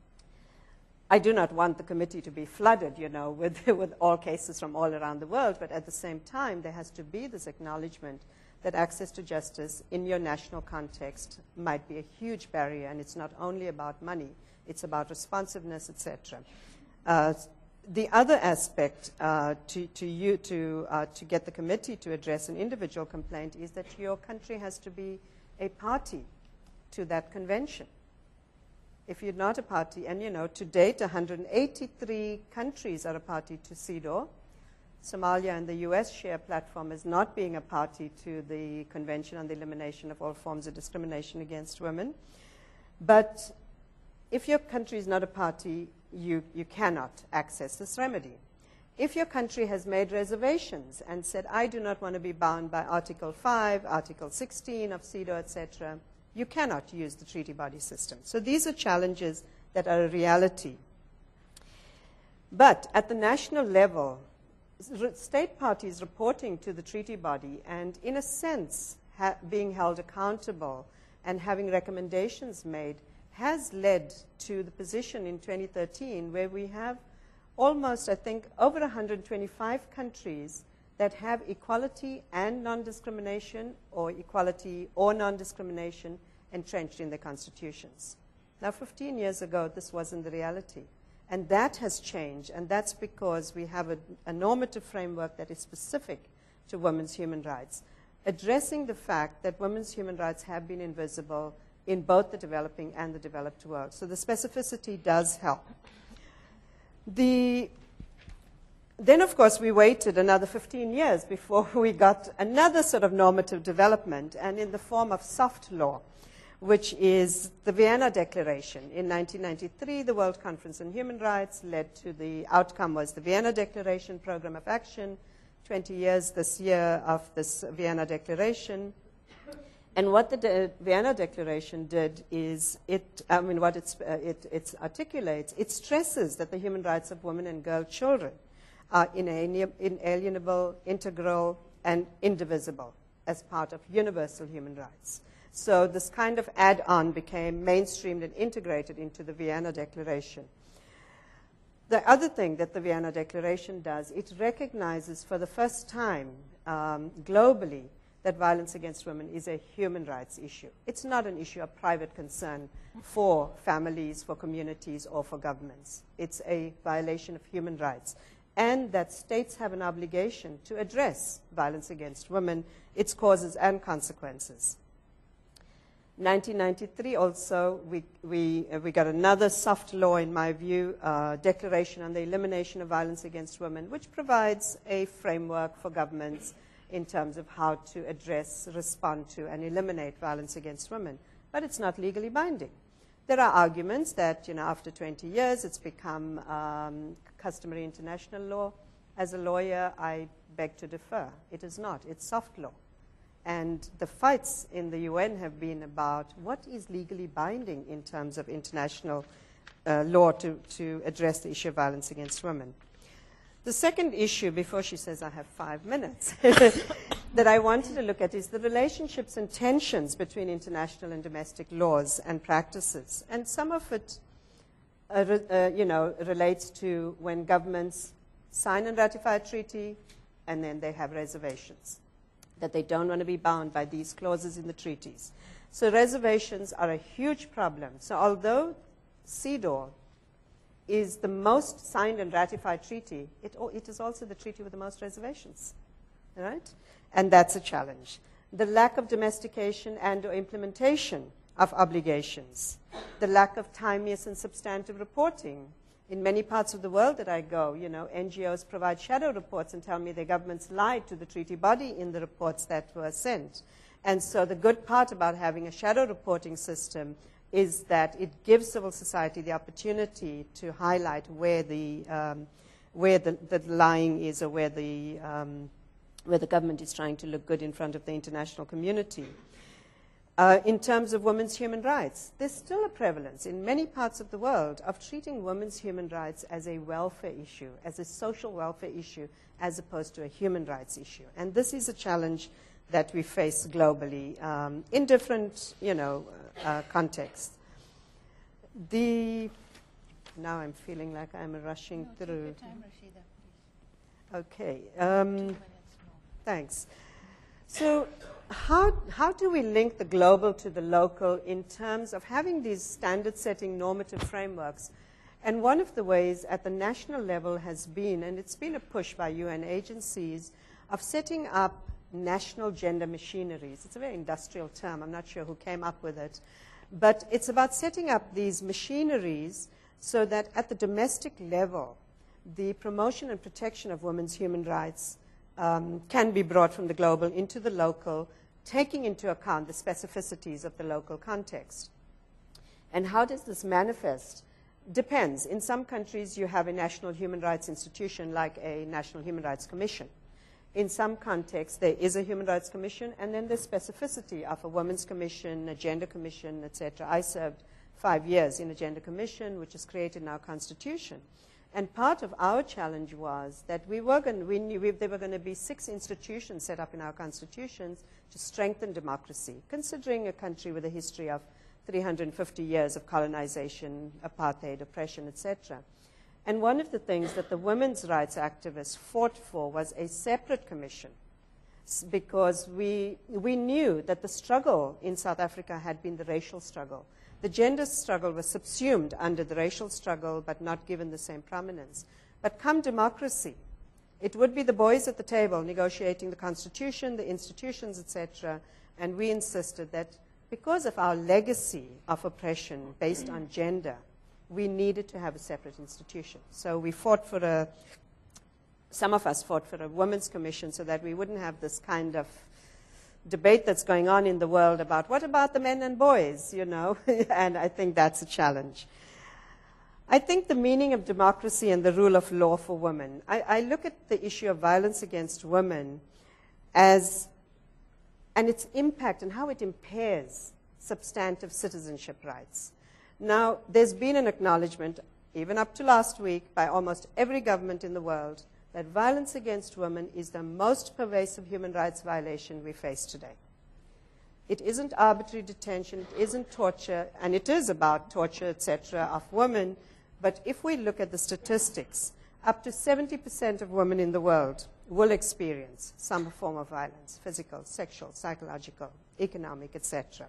I do not want the committee to be flooded, you know, with, with all cases from all around the world, but at the same time, there has to be this acknowledgement that access to justice in your national context might be a huge barrier, and it's not only about money, it's about responsiveness, et cetera. Uh, the other aspect uh, to, to, you, to, uh, to get the committee to address an individual complaint is that your country has to be a party to that convention. If you're not a party, and you know, to date, one hundred eighty-three countries are a party to CEDAW. Somalia and the U S share a platform as not being a party to the Convention on the Elimination of All Forms of Discrimination Against Women. But if your country is not a party, you, you cannot access this remedy. If your country has made reservations and said, I do not want to be bound by Article five, Article sixteen of CEDAW, et cetera, you cannot use the treaty body system. So these are challenges that are a reality. But at the national level, state parties reporting to the treaty body and, in a sense, ha being held accountable and having recommendations made has led to the position in twenty thirteen where we have almost, I think, over one hundred twenty-five countries that have equality and non-discrimination, or equality or non-discrimination entrenched in their constitutions. Now, fifteen years ago, this wasn't the reality. And that has changed, and that's because we have a, a normative framework that is specific to women's human rights, addressing the fact that women's human rights have been invisible in both the developing and the developed world. So the specificity does help. The, then, of course, we waited another fifteen years before we got another sort of normative development, and in the form of soft law, which is the Vienna Declaration. In nineteen ninety-three, the World Conference on Human Rights led to the outcome was the Vienna Declaration Program of Action, twenty years this year of this Vienna Declaration. And what the De- Vienna Declaration did is, it, I mean, what it's, uh, it, it articulates, it stresses that the human rights of women and girl children are inalienable, integral, and indivisible as part of universal human rights. So this kind of add-on became mainstreamed and integrated into the Vienna Declaration. The other thing that the Vienna Declaration does, it recognizes for the first time um, globally that violence against women is a human rights issue. It's not an issue of private concern for families, for communities, or for governments. It's a violation of human rights. And that states have an obligation to address violence against women, its causes and consequences. nineteen ninety-three also, we, we, uh, we got another soft law, in my view, uh, Declaration on the Elimination of Violence Against Women, which provides a framework for governments in terms of how to address, respond to, and eliminate violence against women. But it's not legally binding. There are arguments that, you know, after twenty years, it's become um, customary international law. As a lawyer, I beg to differ. It is not. It's soft law. And the fights in the U N have been about what is legally binding in terms of international uh, law to, to address the issue of violence against women. The second issue, before she says I have five minutes, that I wanted to look at is the relationships and tensions between international and domestic laws and practices. And some of it, uh, re, uh, you know, relates to when governments sign and ratify a treaty, and then they have reservations, that they don't want to be bound by these clauses in the treaties. So reservations are a huge problem. So although CEDAW is the most signed and ratified treaty, it, it is also the treaty with the most reservations, right? And that's a challenge. The lack of domestication and or implementation of obligations, the lack of timeliness and substantive reporting. In many parts of the world that I go, you know, N G Os provide shadow reports and tell me their governments lied to the treaty body in the reports that were sent. And so the good part about having a shadow reporting system is that it gives civil society the opportunity to highlight where the, um, where the, the lying is, or where the, um, where the government is trying to look good in front of the international community. Uh, in terms of women's human rights, there's still a prevalence in many parts of the world of treating women's human rights as a welfare issue, as a social welfare issue, as opposed to a human rights issue. And this is a challenge that we face globally um, in different, you know, uh, contexts. The, now I'm feeling like I'm rushing no, through. Take your time, Rashida, please. Okay. Um, thanks. So how, how do we link the global to the local in terms of having these standard-setting normative frameworks? And one of the ways at the national level has been, and it's been a push by U N agencies, of setting up national gender machineries. It's a very industrial term. I'm not sure who came up with it. But it's about setting up these machineries so that at the domestic level, the promotion and protection of women's human rights um, can be brought from the global into the local, taking into account the specificities of the local context. And how does this manifest? Depends. In some countries, you have a national human rights institution like a National Human Rights Commission. In some contexts, there is a Human Rights Commission, and then there's specificity of a Women's Commission, a Gender Commission, et cetera. I served five years in a Gender Commission, which is created in our Constitution. And part of our challenge was that we were going, we knew we, there were going to be six institutions set up in our constitutions to strengthen democracy, considering a country with a history of three hundred fifty years of colonization, apartheid, oppression, et cetera. And one of the things that the women's rights activists fought for was a separate commission, because we, we knew that the struggle in South Africa had been the racial struggle, The gender struggle was subsumed under the racial struggle, but not given the same prominence. But come democracy, it would be the boys at the table negotiating the constitution, the institutions, et cetera. And we insisted that because of our legacy of oppression based on gender, we needed to have a separate institution. So we fought for a, some of us fought for a women's commission so that we wouldn't have this kind of debate that's going on in the world about what about the men and boys, you know, and I think that's a challenge. I think the meaning of democracy and the rule of law for women, I, I look at the issue of violence against women as, and its impact and how it impairs substantive citizenship rights. Now, there's been an acknowledgement, even up to last week, by almost every government in the world, that violence against women is the most pervasive human rights violation we face today. It isn't arbitrary detention, it isn't torture, and it is about torture, et cetera, of women. But if we look at the statistics, up to seventy percent of women in the world will experience some form of violence, physical, sexual, psychological, economic, et cetera.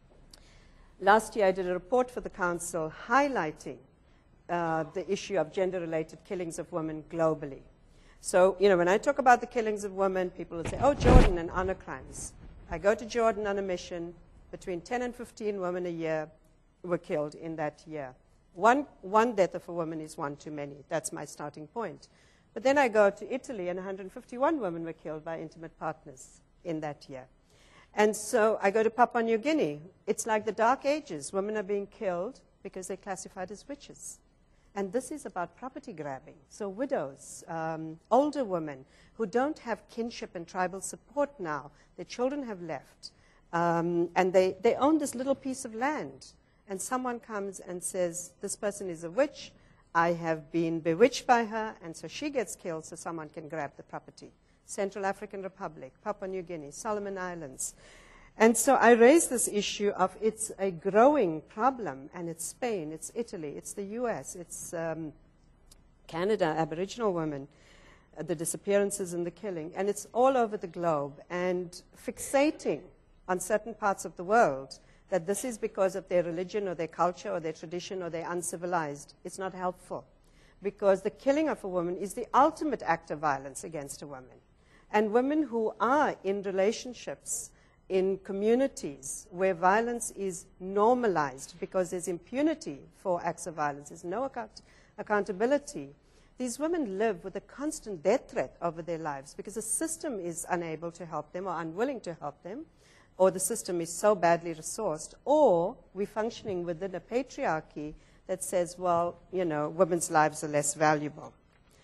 Last year, I did a report for the Council highlighting uh, the issue of gender-related killings of women globally. So, you know, when I talk about the killings of women, people will say, oh, Jordan and honor crimes. I go to Jordan on a mission. Between ten and fifteen women a year were killed in that year. One, one death of a woman is one too many. That's my starting point. But then I go to Italy, and one hundred fifty-one women were killed by intimate partners in that year. And so I go to Papua New Guinea. It's like the Dark Ages. Women are being killed because they're classified as witches. And this is about property grabbing. So widows, um, older women who don't have kinship and tribal support now, their children have left, um, and they, they own this little piece of land. And someone comes and says, this person is a witch, I have been bewitched by her, and so she gets killed so someone can grab the property. Central African Republic, Papua New Guinea, Solomon Islands. And so I raise this issue of it's a growing problem, and it's Spain, it's Italy, it's the U S, it's um, Canada, Aboriginal women, uh, the disappearances and the killing, and it's all over the globe. And fixating on certain parts of the world that this is because of their religion or their culture or their tradition or they're uncivilized, it's not helpful. Because the killing of a woman is the ultimate act of violence against a woman. And women who are in relationships, in communities where violence is normalized because there's impunity for acts of violence, there's no account accountability, these women live with a constant death threat over their lives because the system is unable to help them or unwilling to help them, or the system is so badly resourced, or we're functioning within a patriarchy that says, well, you know, women's lives are less valuable.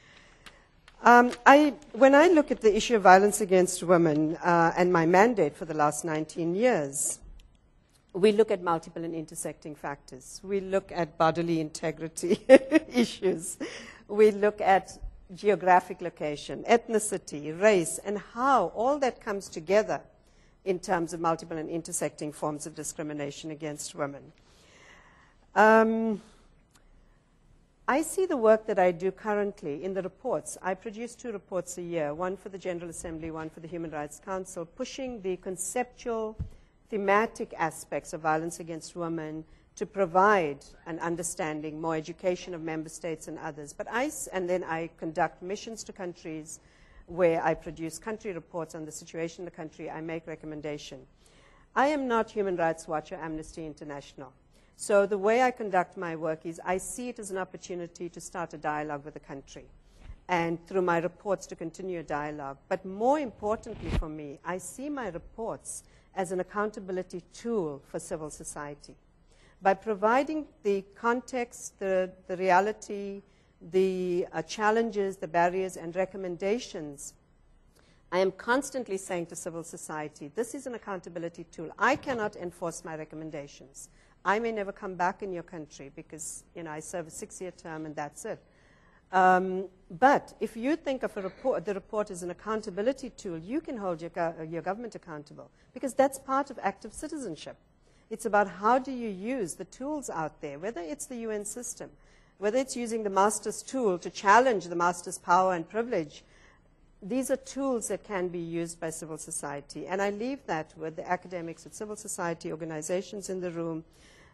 Um, I, when I look at the issue of violence against women uh, and my mandate for the last nineteen years, we look at multiple and intersecting factors. We look at bodily integrity issues. We look at geographic location, ethnicity, race, and how all that comes together in terms of multiple and intersecting forms of discrimination against women. Um, I see the work that I do currently in the reports. I produce two reports a year, one for the General Assembly, one for the Human Rights Council, pushing the conceptual, thematic aspects of violence against women to provide an understanding, more education of member states and others. But I, and then I conduct missions to countries where I produce country reports on the situation in the country. I make recommendation. I am not Human Rights Watch or Amnesty International. So the way I conduct my work is I see it as an opportunity to start a dialogue with the country, and through my reports to continue a dialogue. But more importantly for me, I see my reports as an accountability tool for civil society. By providing the context, the, the reality, the uh, challenges, the barriers, and recommendations, I am constantly saying to civil society, this is an accountability tool. I cannot enforce my recommendations. I may never come back in your country because, you know, I serve a six-year term and that's it. Um, but if you think of a report, the report as an accountability tool, you can hold your, go your government accountable because that's part of active citizenship. It's about how do you use the tools out there, whether it's the U N system, whether it's using the master's tool to challenge the master's power and privilege. These are tools that can be used by civil society. And I leave that with the academics, with civil society organizations in the room,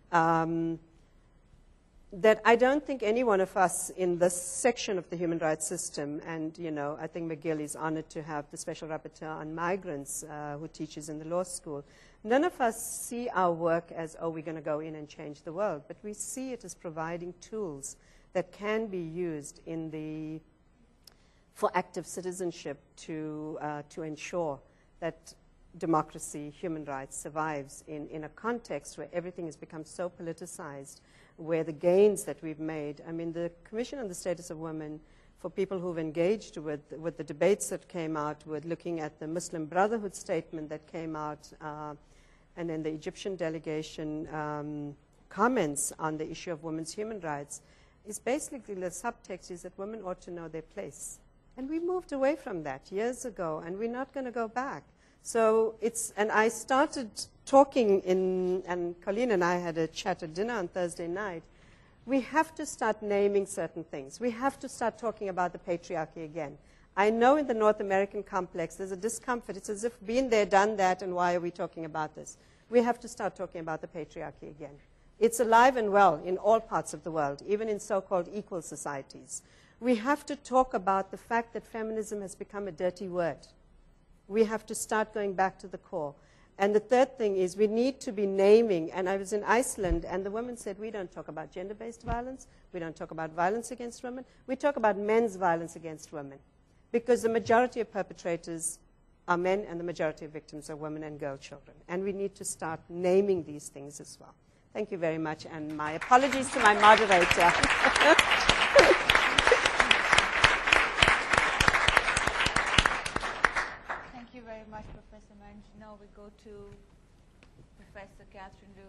Um, that I don't think any one of us in this section of the human rights system, and you know, I think McGill is honored to have the special rapporteur on migrants uh, who teaches in the law school. None of us see our work as, oh, we're going to go in and change the world, but we see it as providing tools that can be used in the, for active citizenship to, uh, to ensure that democracy, human rights survives in, in a context where everything has become so politicized, where the gains that we've made, I mean, the Commission on the Status of Women, for people who've engaged with, with the debates that came out, with looking at the Muslim Brotherhood statement that came out, uh, and then the Egyptian delegation um, comments on the issue of women's human rights, is basically the subtext is that women ought to know their place. And we moved away from that years ago, and we're not going to go back. So it's, and I started talking in, and Colleen and I had a chat at dinner on Thursday night. We have to start naming certain things. We have to start talking about the patriarchy again. I know in the North American complex there's a discomfort. It's as if been there, done that, and why are we talking about this? We have to start talking about the patriarchy again. It's alive and well in all parts of the world, even in so-called equal societies. We have to talk about the fact that feminism has become a dirty word. We have to start going back to the core. And the third thing is we need to be naming, and I was in Iceland, and the women said, we don't talk about gender-based violence, we don't talk about violence against women, we talk about men's violence against women. Because the majority of perpetrators are men, and the majority of victims are women and girl children. And we need to start naming these things as well. Thank you very much, and my apologies to my moderator. Thank you very much, Professor Mensch. Now we go to Professor Catherine Liu.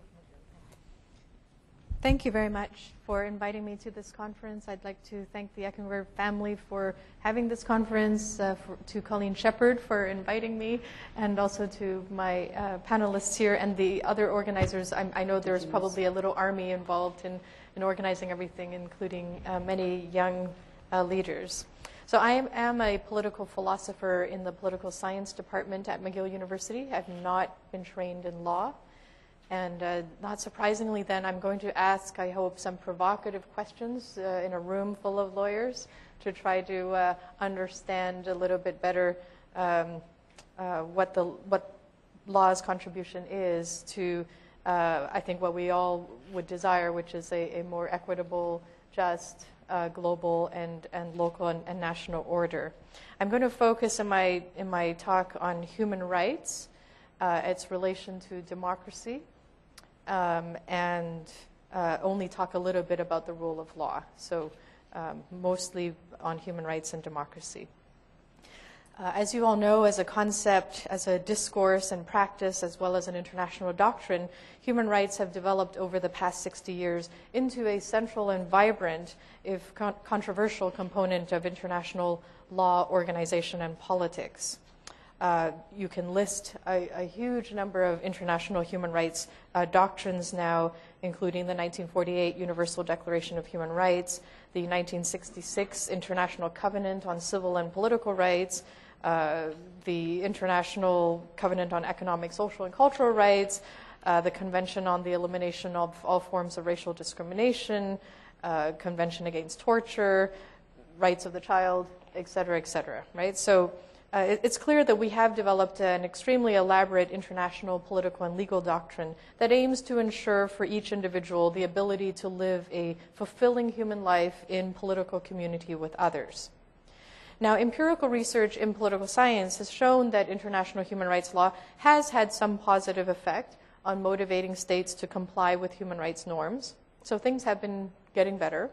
Thank you very much for inviting me to this conference. I'd like to thank the Eckenberg family for having this conference, uh, for, to Colleen Shepherd for inviting me, and also to my uh, panelists here and the other organizers. I'm, I know there's probably a little army involved in, in organizing everything, including uh, many young uh, leaders. So I am, am a political philosopher in the political science department at McGill University. I've not been trained in law. And uh, not surprisingly then, I'm going to ask, I hope, some provocative questions uh, in a room full of lawyers to try to uh, understand a little bit better um, uh, what the what law's contribution is to, uh, I think, what we all would desire, which is a, a more equitable, just, uh, global, and, and local and, and national order. I'm going to focus in my, in my talk on human rights, uh, its relation to democracy, Um, and uh, only talk a little bit about the rule of law, so um, mostly on human rights and democracy. Uh, as you all know, as a concept, as a discourse and practice, as well as an international doctrine, human rights have developed over the past sixty years into a central and vibrant, if con- controversial component of international law, organization, and politics. Uh, you can list a, a huge number of international human rights uh, doctrines now, including the nineteen forty-eight Universal Declaration of Human Rights, the nineteen sixty-six International Covenant on Civil and Political Rights, uh, the International Covenant on Economic, Social, and Cultural Rights, uh, the Convention on the Elimination of All Forms of Racial Discrimination, uh, Convention Against Torture, Rights of the Child, et cetera, et cetera, right? So Uh, it, it's clear that we have developed an extremely elaborate international political and legal doctrine that aims to ensure for each individual the ability to live a fulfilling human life in political community with others. Now, empirical research in political science has shown that international human rights law has had some positive effect on motivating states to comply with human rights norms. So things have been getting better.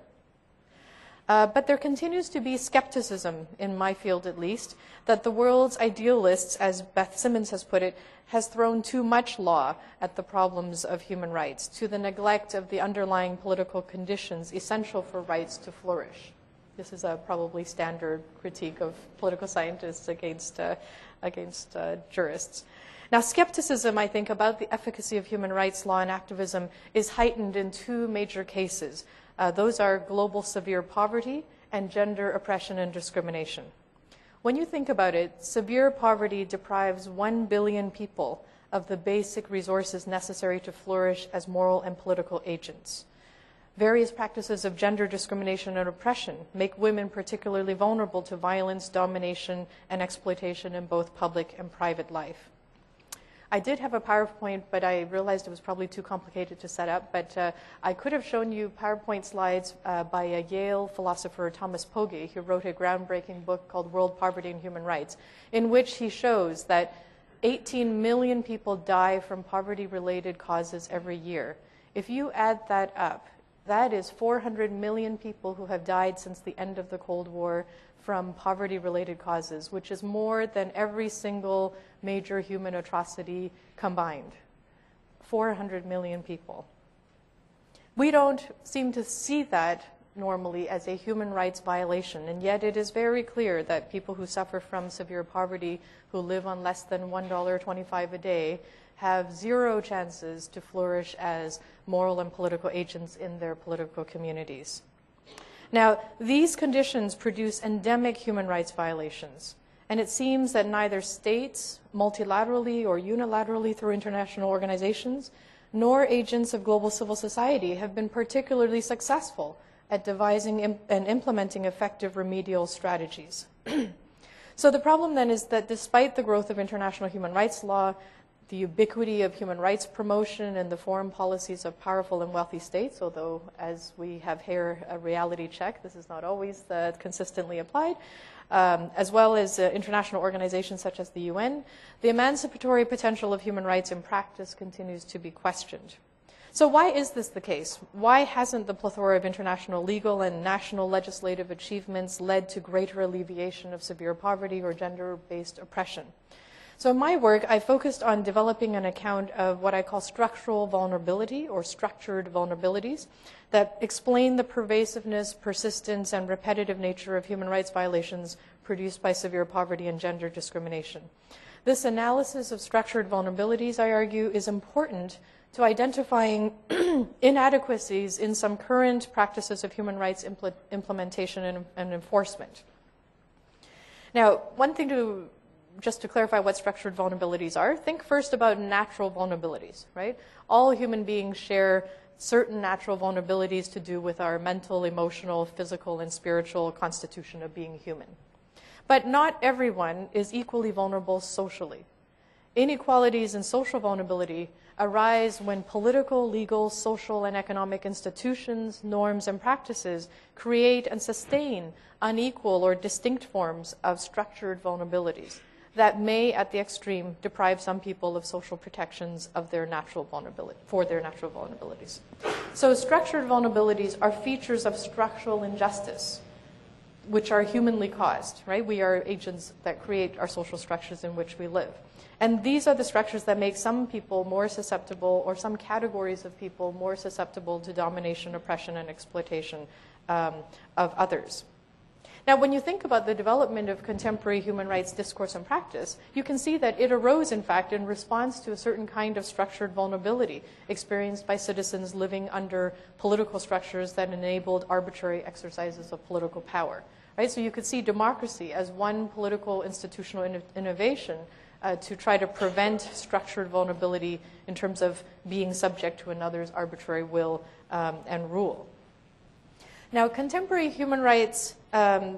Uh, but there continues to be skepticism, in my field at least, that the world's idealists, as Beth Simmons has put it, has thrown too much law at the problems of human rights, to the neglect of the underlying political conditions essential for rights to flourish. This is a probably standard critique of political scientists against, uh, against uh, jurists. Now, skepticism, I think, about the efficacy of human rights law and activism is heightened in two major cases. Uh, those are global severe poverty and gender oppression and discrimination. When you think about it, severe poverty deprives one billion people of the basic resources necessary to flourish as moral and political agents. Various practices of gender discrimination and oppression make women particularly vulnerable to violence, domination, and exploitation in both public and private life. I did have a PowerPoint, but I realized it was probably too complicated to set up. But uh, I could have shown you PowerPoint slides uh, by a Yale philosopher, Thomas Pogge, who wrote a groundbreaking book called World Poverty and Human Rights, in which he shows that eighteen million people die from poverty-related causes every year. If you add that up, that is four hundred million people who have died since the end of the Cold War from poverty-related causes, which is more than every single major human atrocity combined. four hundred million people. We don't seem to see that normally as a human rights violation, and yet it is very clear that people who suffer from severe poverty, who live on less than one dollar and twenty-five cents a day, have zero chances to flourish as moral and political agents in their political communities. Now, these conditions produce endemic human rights violations, and it seems that neither states, multilaterally or unilaterally through international organizations, nor agents of global civil society have been particularly successful at devising imp- and implementing effective remedial strategies. So the problem then is that despite the growth of international human rights law, the ubiquity of human rights promotion and the foreign policies of powerful and wealthy states, although as we have here a reality check, this is not always uh, consistently applied, um, as well as uh, international organizations such as the U N, the emancipatory potential of human rights in practice continues to be questioned. So why is this the case? Why hasn't the plethora of international legal and national legislative achievements led to greater alleviation of severe poverty or gender-based oppression? So in my work, I focused on developing an account of what I call structural vulnerability or structured vulnerabilities that explain the pervasiveness, persistence, and repetitive nature of human rights violations produced by severe poverty and gender discrimination. This analysis of structured vulnerabilities, I argue, is important to identifying inadequacies in some current practices of human rights impl- implementation and, and enforcement. Now, one thing to just to clarify what structured vulnerabilities are, think first about natural vulnerabilities, right? All human beings share certain natural vulnerabilities to do with our mental, emotional, physical, and spiritual constitution of being human. But not everyone is equally vulnerable socially. Inequalities in social vulnerability arise when political, legal, social, and economic institutions, norms, and practices create and sustain unequal or distinct forms of structured vulnerabilities that may, at the extreme, deprive some people of social protections of their natural vulnerability, for their natural vulnerabilities. So structured vulnerabilities are features of structural injustice, which are humanly caused, right? We are agents that create our social structures in which we live. And these are the structures that make some people more susceptible, or some categories of people more susceptible to domination, oppression, and exploitation um, of others. Now, when you think about the development of contemporary human rights discourse and practice, you can see that it arose, in fact, in response to a certain kind of structured vulnerability experienced by citizens living under political structures that enabled arbitrary exercises of political power. Right? So you could see democracy as one political institutional in- innovation uh, to try to prevent structured vulnerability in terms of being subject to another's arbitrary will um, and rule. Now, contemporary human rights um,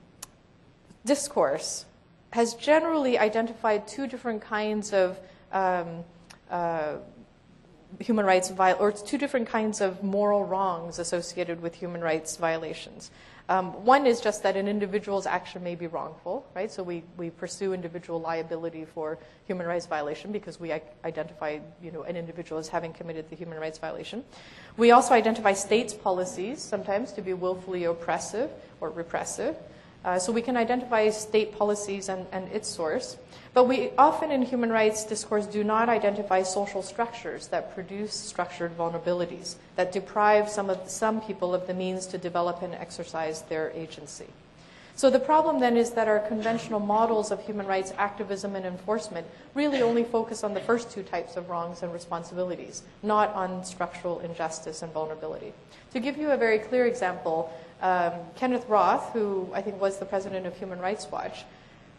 discourse has generally identified two different kinds of um, uh, human rights, viol- or two different kinds of moral wrongs associated with human rights violations. Um, one is just that an individual's action may be wrongful, right? So we, we pursue individual liability for human rights violation because we I- identify, you know, an individual as having committed the human rights violation. We also identify states' policies sometimes to be willfully oppressive or repressive. Uh, so we can identify state policies and, and its source. But we often in human rights discourse do not identify social structures that produce structured vulnerabilities, that deprive some, of, some people of the means to develop and exercise their agency. So the problem then is that our conventional models of human rights activism and enforcement really only focus on the first two types of wrongs and responsibilities, not on structural injustice and vulnerability. To give you a very clear example, um, Kenneth Roth, who I think was the president of Human Rights Watch,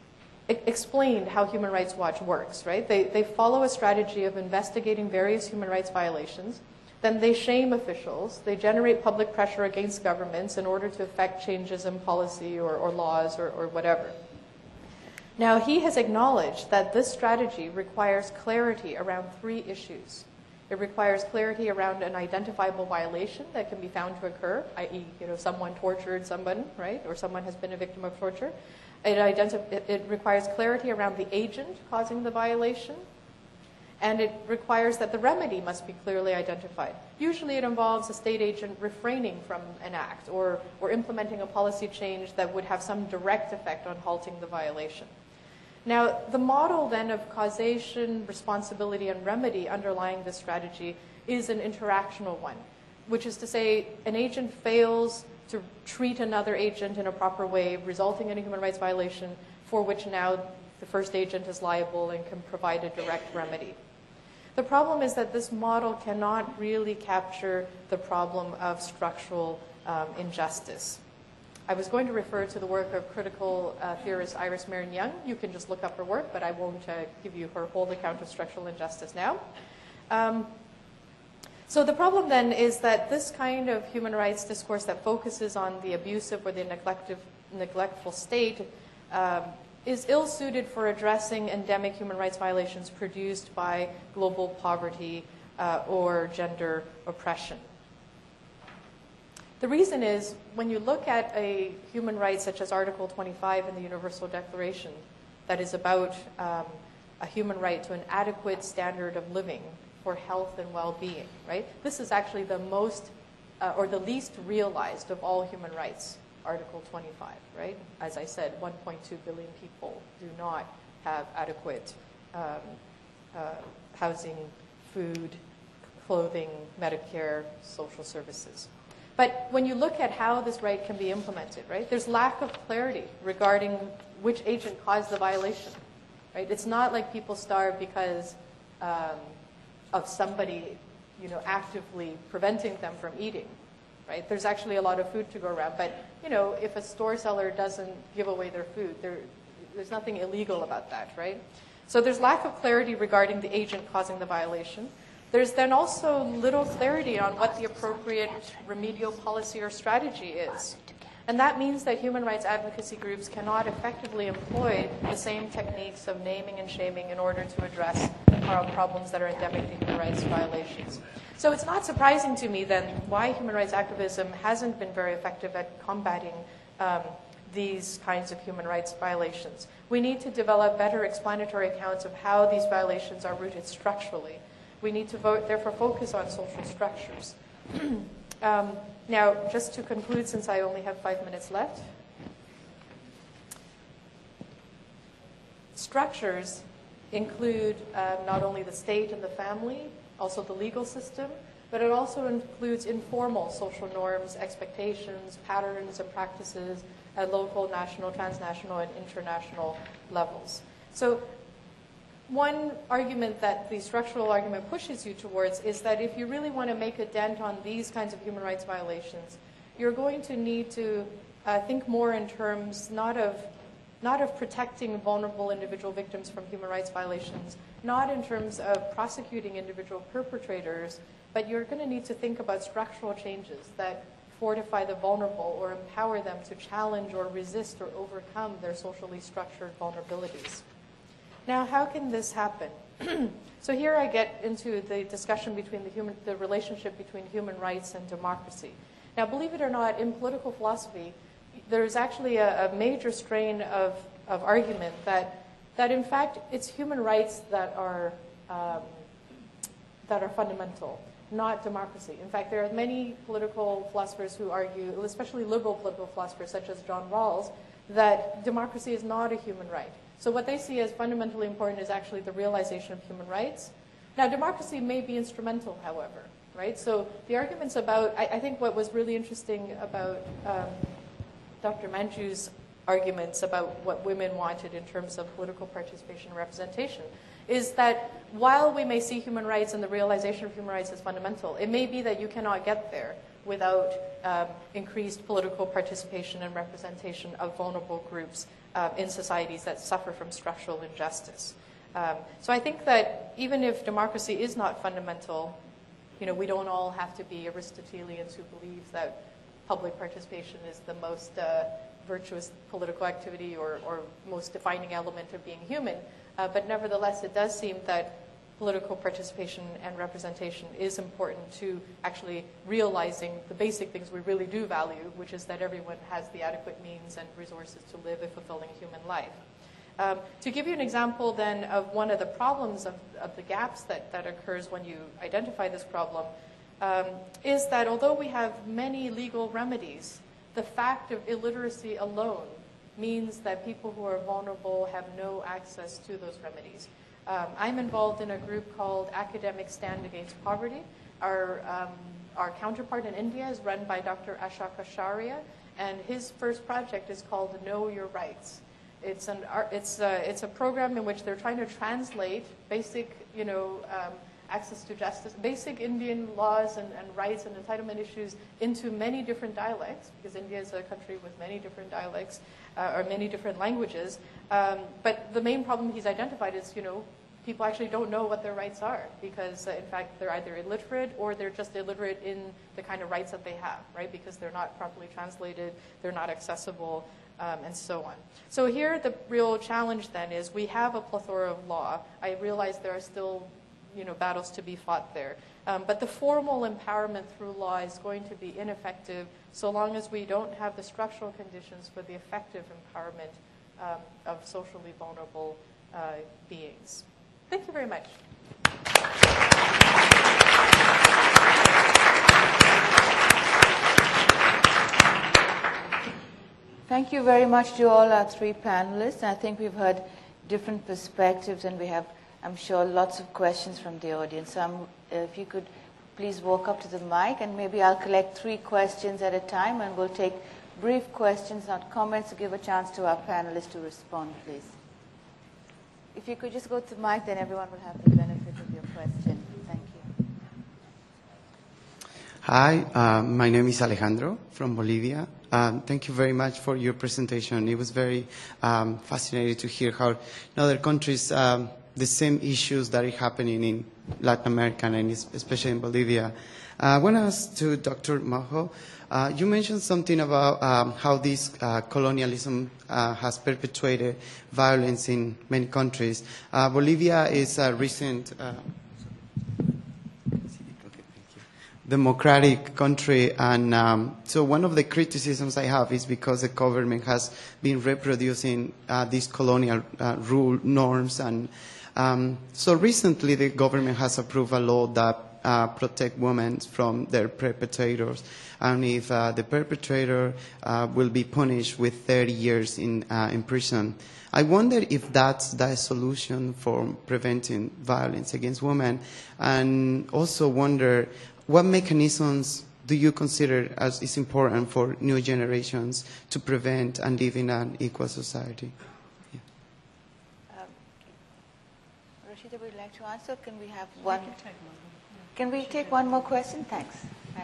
e- explained how Human Rights Watch works, right? They, they follow a strategy of investigating various human rights violations. Then they shame officials. They generate public pressure against governments in order to effect changes in policy or, or laws or, or whatever. Now, he has acknowledged that this strategy requires clarity around three issues. It requires clarity around an identifiable violation that can be found to occur, that is, you know, someone tortured someone, right, or someone has been a victim of torture. It, identi- it, it requires clarity around the agent causing the violation, and it requires that the remedy must be clearly identified. Usually it involves a state agent refraining from an act or, or implementing a policy change that would have some direct effect on halting the violation. Now, the model then of causation, responsibility, and remedy underlying this strategy is an interactional one, which is to say an agent fails to treat another agent in a proper way, resulting in a human rights violation for which now the first agent is liable and can provide a direct remedy. The problem is that this model cannot really capture the problem of structural um, injustice. I was going to refer to the work of critical uh, theorist Iris Marion-Young. You can just look up her work, but I won't uh, give you her whole account of structural injustice now. Um, so the problem then is that this kind of human rights discourse that focuses on the abusive or the neglective, neglectful state um, is ill-suited for addressing endemic human rights violations produced by global poverty uh, or gender oppression. The reason is, when you look at a human right such as Article twenty-five in the Universal Declaration, that is about um, a human right to an adequate standard of living for health and well-being, right? This is actually the most, uh, or the least realized of all human rights, Article twenty-five, right? As I said, one point two billion people do not have adequate um, uh, housing, food, clothing, Medicare, social services. But when you look at how this right can be implemented, right, there's lack of clarity regarding which agent caused the violation, right? It's not like people starve because um, of somebody, you know, actively preventing them from eating, right? There's actually a lot of food to go around, but, you know, if a store seller doesn't give away their food, there, there's nothing illegal about that, right? So there's lack of clarity regarding the agent causing the violation. There's then also little clarity on what the appropriate remedial policy or strategy is. And that means that human rights advocacy groups cannot effectively employ the same techniques of naming and shaming in order to address uh, problems that are endemic to human rights violations. So it's not surprising to me then why human rights activism hasn't been very effective at combating um, these kinds of human rights violations. We need to develop better explanatory accounts of how these violations are rooted structurally. We need to vote, therefore focus on social structures. um, now, just to conclude, since I only have five minutes left, structures include uh, not only the state and the family, also the legal system, but it also includes informal social norms, expectations, patterns, and practices at local, national, transnational, and international levels. So one argument that the structural argument pushes you towards is that if you really want to make a dent on these kinds of human rights violations, you're going to need to uh, think more in terms not of, not of protecting vulnerable individual victims from human rights violations, not in terms of prosecuting individual perpetrators, but you're going to need to think about structural changes that fortify the vulnerable or empower them to challenge or resist or overcome their socially structured vulnerabilities. Now, how can this happen? So here I get into the discussion between the human, the relationship between human rights and democracy. Now, believe it or not, in political philosophy, there's actually a, a major strain of, of argument that, that, in fact, it's human rights that are, um, that are fundamental, not democracy. In fact, there are many political philosophers who argue, especially liberal political philosophers such as John Rawls, that democracy is not a human right. So what they see as fundamentally important is actually the realization of human rights. Now, democracy may be instrumental, however, right? So the arguments about, I, I think what was really interesting about um, Doctor Manju's arguments about what women wanted in terms of political participation and representation is that while we may see human rights and the realization of human rights as fundamental, it may be that you cannot get there without um, increased political participation and representation of vulnerable groups uh, in societies that suffer from structural injustice. Um, so I think that even if democracy is not fundamental, you know, we don't all have to be Aristotelians who believe that public participation is the most uh, virtuous political activity or, or most defining element of being human. Uh, but nevertheless, it does seem that political participation and representation is important to actually realizing the basic things we really do value, which is that everyone has the adequate means and resources to live a fulfilling human life. Um, to give you an example then of one of the problems of, of the gaps that, that occurs when you identify this problem, um, is that although we have many legal remedies, the fact of illiteracy alone means that people who are vulnerable have no access to those remedies. Um, I'm involved in a group called Academic Stand Against Poverty. Our, um, our counterpart in India is run by Doctor Ashok Acharya, and his first project is called Know Your Rights. It's, an, it's, a, it's a program in which they're trying to translate basic, you know, um, access to justice, basic Indian laws and, and rights and entitlement issues into many different dialects, because India is a country with many different dialects uh, or many different languages. Um, but the main problem he's identified is, you know, people actually don't know what their rights are because, uh, in fact, they're either illiterate or they're just illiterate in the kind of rights that they have, right? Because they're not properly translated, they're not accessible, um, and so on. So here the real challenge then is we have a plethora of law. I realize there are still, you know, battles to be fought there. Um, but the formal empowerment through law is going to be ineffective so long as we don't have the structural conditions for the effective empowerment um, of socially vulnerable uh, beings. Thank you very much. Thank you very much to all our three panelists. I think we've heard different perspectives and we have, I'm sure, lots of questions from the audience. So I'm, if you could please walk up to the mic and maybe I'll collect three questions at a time and we'll take brief questions, not comments, to give a chance to our panelists to respond, please. If you could just go to the mic, then everyone will have the benefit of your question. Thank you. Hi, uh, my name is Alejandro from Bolivia. Um, thank you very much for your presentation. It was very um, fascinating to hear how in other countries um, the same issues that are happening in Latin America and especially in Bolivia. Uh, I want to ask to Doctor Mojo, uh, you mentioned something about um, how this uh, colonialism uh, has perpetuated violence in many countries. Uh, Bolivia is a recent uh, democratic country, and um, so one of the criticisms I have is because the government has been reproducing uh, these colonial uh, rule norms, and um, so recently the government has approved a law that uh, protect women from their perpetrators, and if uh, the perpetrator uh, will be punished with thirty years in, uh, in prison. I wonder if that's the solution for preventing violence against women, and also wonder what mechanisms do you consider as is important for new generations to prevent and live in an equal society? Yeah. Um, Rashida, would you like to answer? Can we have one? We can, take one. Can we take one more question? Thanks.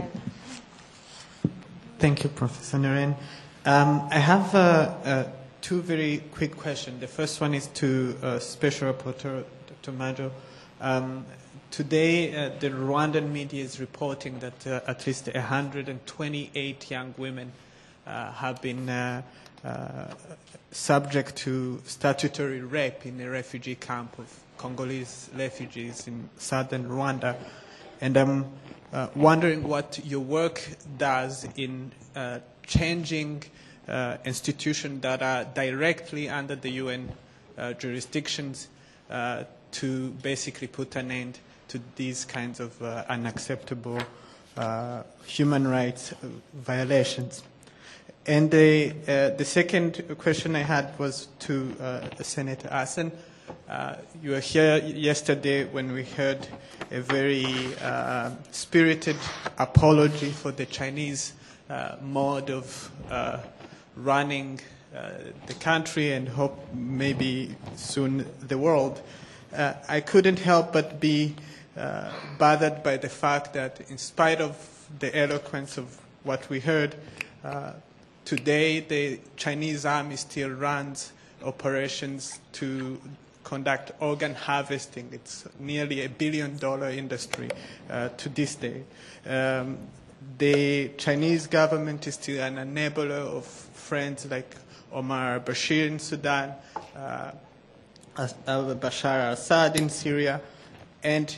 Thank you, Professor Naren. Um, I have uh, uh, two very quick questions. The first one is to uh, Special Rapporteur Doctor Majo. Um, Today, uh, the Rwandan media is reporting that uh, at least one hundred twenty-eight young women uh, have been uh, uh, subject to statutory rape in a refugee camp of Congolese refugees in southern Rwanda. And I'm uh, wondering what your work does in uh, changing uh, institutions that are directly under the U N uh, jurisdictions uh, to basically put an end to these kinds of uh, unacceptable uh, human rights violations. And the, uh, the second question I had was to uh, Senator Hassan. Uh, you were here yesterday when we heard a very uh, spirited apology for the Chinese uh, mode of uh, running uh, the country and hope maybe soon the world. Uh, I couldn't help but be Uh, bothered by the fact that in spite of the eloquence of what we heard. Uh, today, the Chinese army still runs operations to conduct organ harvesting. It's nearly a billion dollar industry uh, to this day. Um, the Chinese government is still an enabler of friends like Omar al-Bashir in Sudan, uh, Bashar al-Assad in Syria, and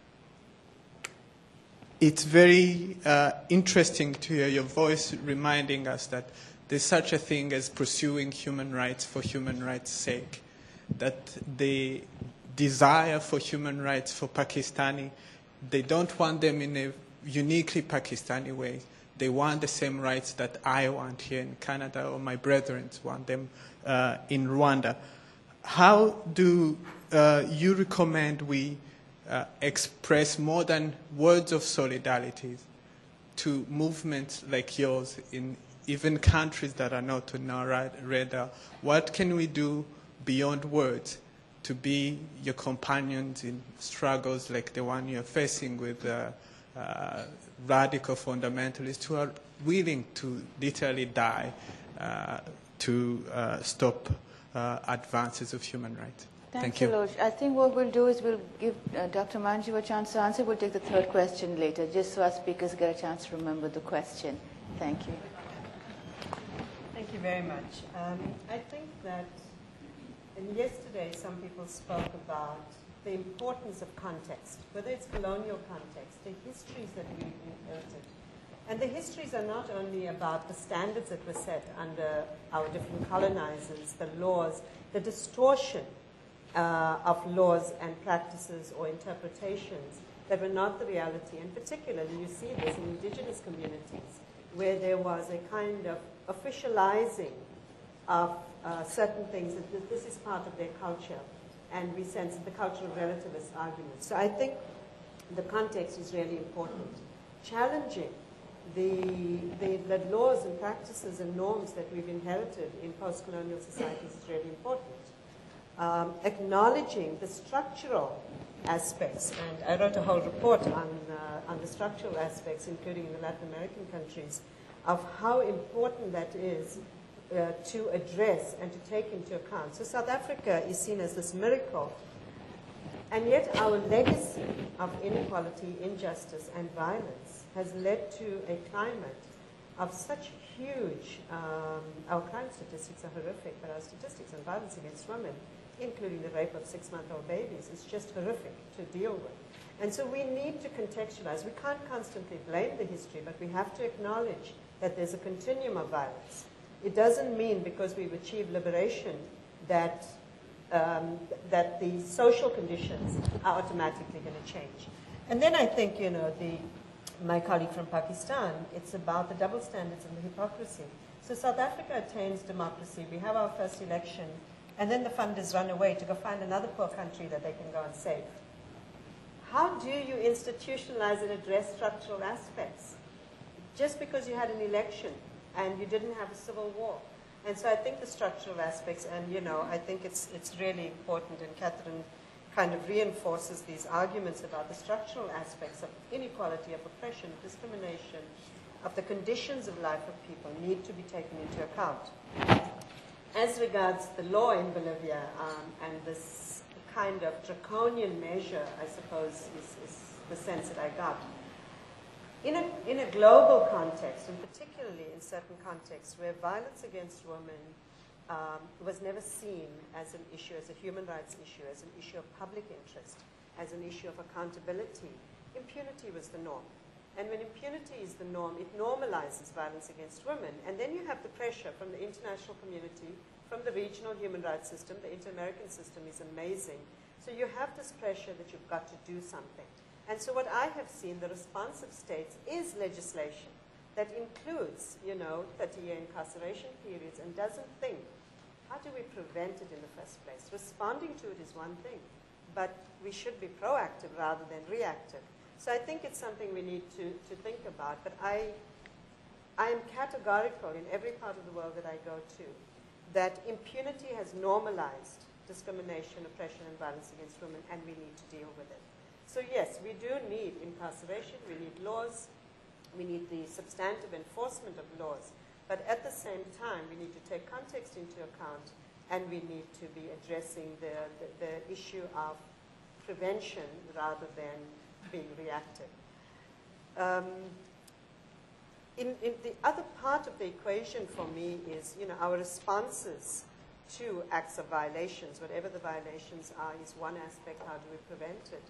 it's very uh, interesting to hear your voice reminding us that there's such a thing as pursuing human rights for human rights' sake, that the desire for human rights for Pakistani, they don't want them in a uniquely Pakistani way. They want the same rights that I want here in Canada, or my brethren want them uh, in Rwanda. How do uh, you recommend we uh, express more than words of solidarity to movements like yours in even countries that are not on our radar? What can we do beyond words to be your companions in struggles like the one you're facing with uh, uh, radical fundamentalists who are willing to literally die uh, to uh, stop uh, advances of human rights? Thanks, Thank you. Aloj. I think what we'll do is we'll give uh, Doctor Manju a chance to answer. We'll take the third question later, just so our speakers get a chance to remember the question. Thank you. Thank you very much. Um, I think that and yesterday some people spoke about the importance of context, whether it's colonial context, the histories that we inherited. And the histories are not only about the standards that were set under our different colonizers, the laws, the distortion uh, of laws and practices or interpretations that were not the reality. And particularly, you see this in indigenous communities, where there was a kind of officializing of uh, certain things, that this is part of their culture, and we sense the cultural relativist argument. So I think the context is really important. Challenging the, the, the laws and practices and norms that we've inherited in post-colonial societies is really important. Um, acknowledging the structural aspects, and I wrote a whole report on, uh, on the structural aspects, including in the Latin American countries, of how important that is uh, to address and to take into account. So South Africa is seen as this miracle, and yet our legacy of inequality, injustice, and violence has led to a climate of such huge, um, our crime statistics are horrific, but our statistics on violence against women, including the rape of six-month-old babies, is just horrific to deal with. And so we need to contextualize. We can't constantly blame the history, but we have to acknowledge that there's a continuum of violence. It doesn't mean because we've achieved liberation that, um, that the social conditions are automatically going to change. And then I think, you know, the, my colleague from Pakistan, it's about the double standards and the hypocrisy. So South Africa attains democracy. We have our first election, and then the funders run away to go find another poor country that they can go and save. How do you institutionalize and address structural aspects? Just because you had an election and you didn't have a civil war. And so I think the structural aspects, and you know, I think it's, it's really important, and Catherine kind of reinforces these arguments about the structural aspects of inequality, of oppression, discrimination, of the conditions of life of people need to be taken into account. As regards the law in Bolivia um, and this kind of draconian measure, I suppose, is, is the sense that I got. In a, in a global context, and particularly in certain contexts where violence against women um, was never seen as an issue, as a human rights issue, as an issue of public interest, as an issue of accountability, impunity was the norm. And when impunity is the norm, it normalizes violence against women. And then you have the pressure from the international community, from the regional human rights system. The inter-American system is amazing. So you have this pressure that you've got to do something. And so what I have seen, the response of states is legislation that includes, you know, thirty-year incarceration periods and doesn't think, how do we prevent it in the first place? Responding to it is one thing, but we should be proactive rather than reactive. So I think it's something we need to, to think about. But I, I am categorical in every part of the world that I go to that impunity has normalized discrimination, oppression, and violence against women, and we need to deal with it. So yes, we do need incarceration, we need laws, we need the substantive enforcement of laws. But at the same time, we need to take context into account, and we need to be addressing the, the, the issue of prevention rather than being reactive. Um, in, in the other part of the equation for me is, you know, our responses to acts of violations, whatever the violations are, is one aspect. How do we prevent it?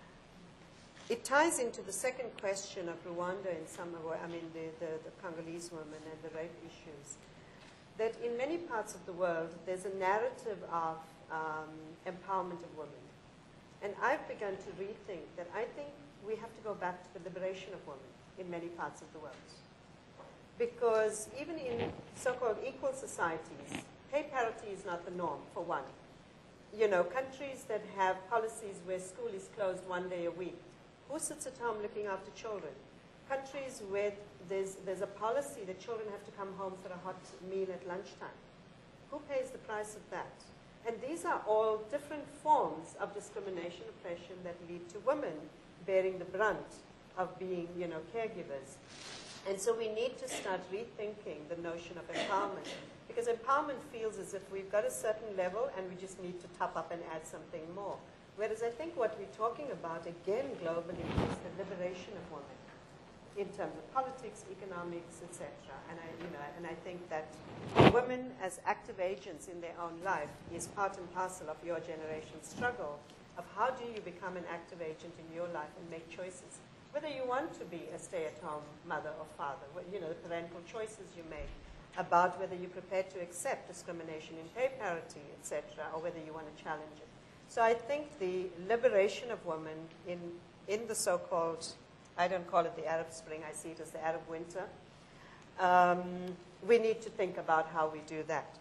It ties into the second question of Rwanda in some way, I mean, the, the, the Congolese women and the rape issues. That in many parts of the world, there's a narrative of um, empowerment of women. And I've begun to rethink that I think we have to go back to the liberation of women in many parts of the world. Because even in so-called equal societies, pay parity is not the norm, for one. You know, countries that have policies where school is closed one day a week, who sits at home looking after children? Countries where there's, there's a policy that children have to come home for a hot meal at lunchtime. Who pays the price of that? And these are all different forms of discrimination, oppression that lead to women bearing the brunt of being, you know, caregivers. And so we need to start rethinking the notion of empowerment, because empowerment feels as if we've got a certain level and we just need to top up and add something more. Whereas I think what we're talking about, again, globally, is the liberation of women in terms of politics, economics, et cetera. And I, you know, and I think that women as active agents in their own life is part and parcel of your generation's struggle of how do you become an active agent in your life and make choices. Whether you want to be a stay-at-home mother or father, you know, the parental choices you make, about whether you're prepared to accept discrimination in pay parity, et cetera, or whether you want to challenge it. So I think the liberation of women in, in the so-called, I don't call it the Arab Spring, I see it as the Arab Winter. Um, we need to think about how we do that.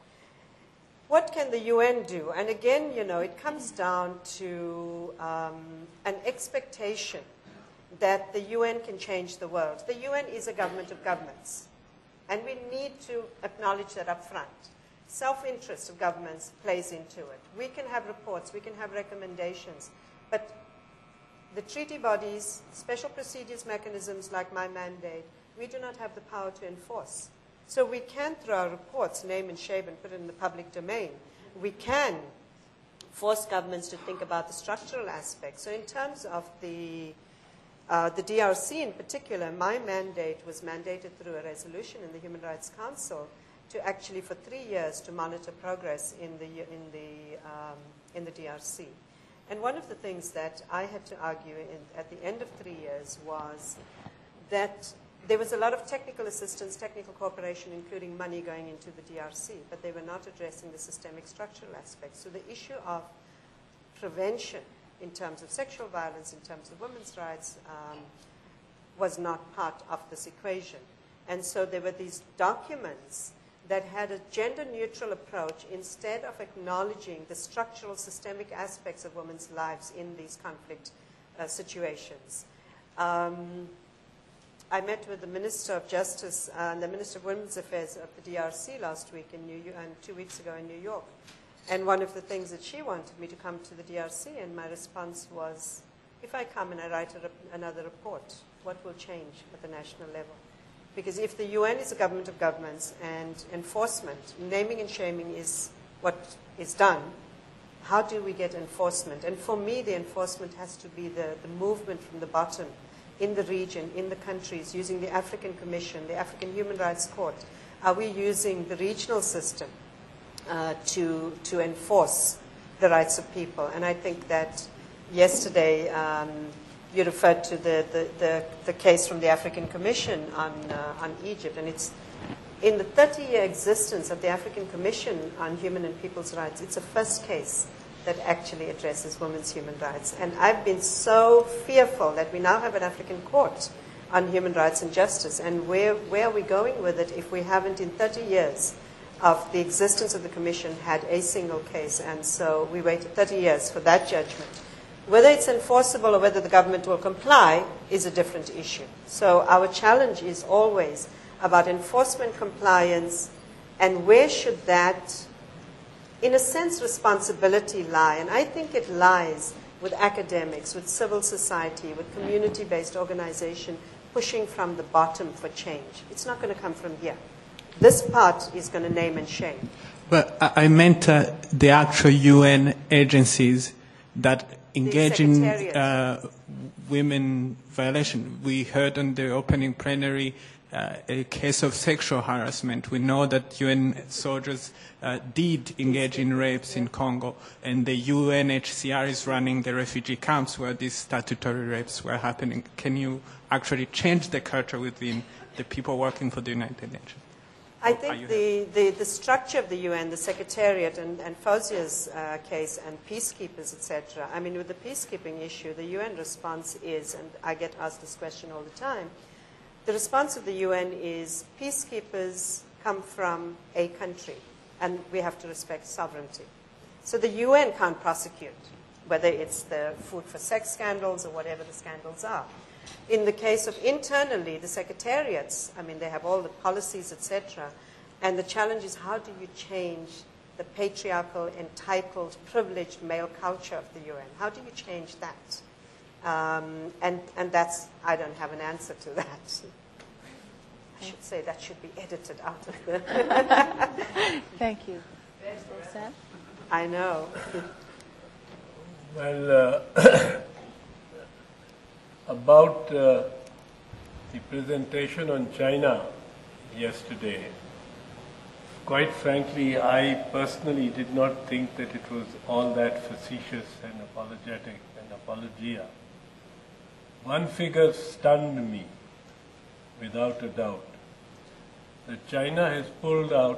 What can the U N do? And again, you know, it comes down to um, an expectation that the U N can change the world. The U N is a government of governments, and we need to acknowledge that up front. Self-interest of governments plays into it. We can have reports, we can have recommendations, but the treaty bodies, special procedures mechanisms like my mandate, we do not have the power to enforce. So we can, through our reports, name and shame and put it in the public domain. We can force governments to think about the structural aspects. So in terms of the, uh, the D R C in particular, my mandate was mandated through a resolution in the Human Rights Council to actually, for three years, to monitor progress in the, in the, um, in the D R C. And one of the things that I had to argue in, at the end of three years was that there was a lot of technical assistance, technical cooperation, including money going into the D R C, but they were not addressing the systemic structural aspects. So the issue of prevention in terms of sexual violence, in terms of women's rights, um, was not part of this equation. And so there were these documents that had a gender-neutral approach instead of acknowledging the structural, systemic aspects of women's lives in these conflict uh, situations. Um, I met with the Minister of Justice uh, and the Minister of Women's Affairs of the D R C last week in New York, and two weeks ago in New York. And one of the things that she wanted me to come to the D R C, and my response was, if I come and I write a rep another report, what will change at the national level? Because if the U N is a government of governments and enforcement, naming and shaming is what is done, how do we get enforcement? And for me, the enforcement has to be the, the movement from the bottom in the region, in the countries, using the African Commission, the African Human Rights Court. Are we using the regional system uh, to, to enforce the rights of people? And I think that yesterday, um, you referred to the, the, the, the case from the African Commission on, uh, on Egypt, and it's in the thirty-year existence of the African Commission on Human and People's Rights, it's the first case that actually addresses women's human rights. And I've been so fearful that we now have an African court on human rights and justice, and where, where are we going with it if we haven't in thirty years of the existence of the Commission had a single case? And so we waited thirty years for that judgment. Whether it's enforceable or whether the government will comply is a different issue. So our challenge is always about enforcement, compliance, and where should that, in a sense, responsibility lie? And I think it lies with academics, with civil society, with community-based organization, pushing from the bottom for change. It's not going to come from here. This part is going to name and shame. But I I meant uh, the actual U N agencies that engage in uh, women violation. We heard in the opening plenary uh, a case of sexual harassment. We know that U N soldiers uh, did engage in rapes in Congo, and the U N H C R is running the refugee camps where these statutory rapes were happening. Can you actually change the culture within the people working for the United Nations? I think the, the, the structure of the U N, the Secretariat, and, and Fauzia's uh, case, and peacekeepers, et cetera. I mean, with the peacekeeping issue, the U N response is, and I get asked this question all the time, the response of the U N is peacekeepers come from a country, and we have to respect sovereignty. So the U N can't prosecute, whether it's the food for sex scandals or whatever the scandals are. In the case of internally, the secretariats, I mean, they have all the policies, et cetera. And the challenge is, how do you change the patriarchal, entitled, privileged male culture of the U N? How do you change that? Um, and, and that's, I don't have an answer to that. I should say that should be edited out of the... Thank you. Sam? I know. Well, uh, about uh, the presentation on China yesterday, quite frankly, I personally did not think that it was all that facetious and apologetic and apologia. One figure stunned me, without a doubt, that China has pulled out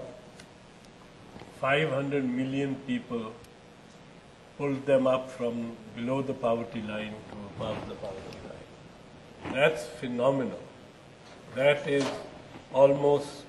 five hundred million people, pulled them up from below the poverty line to above the poverty line. That's phenomenal. That is almost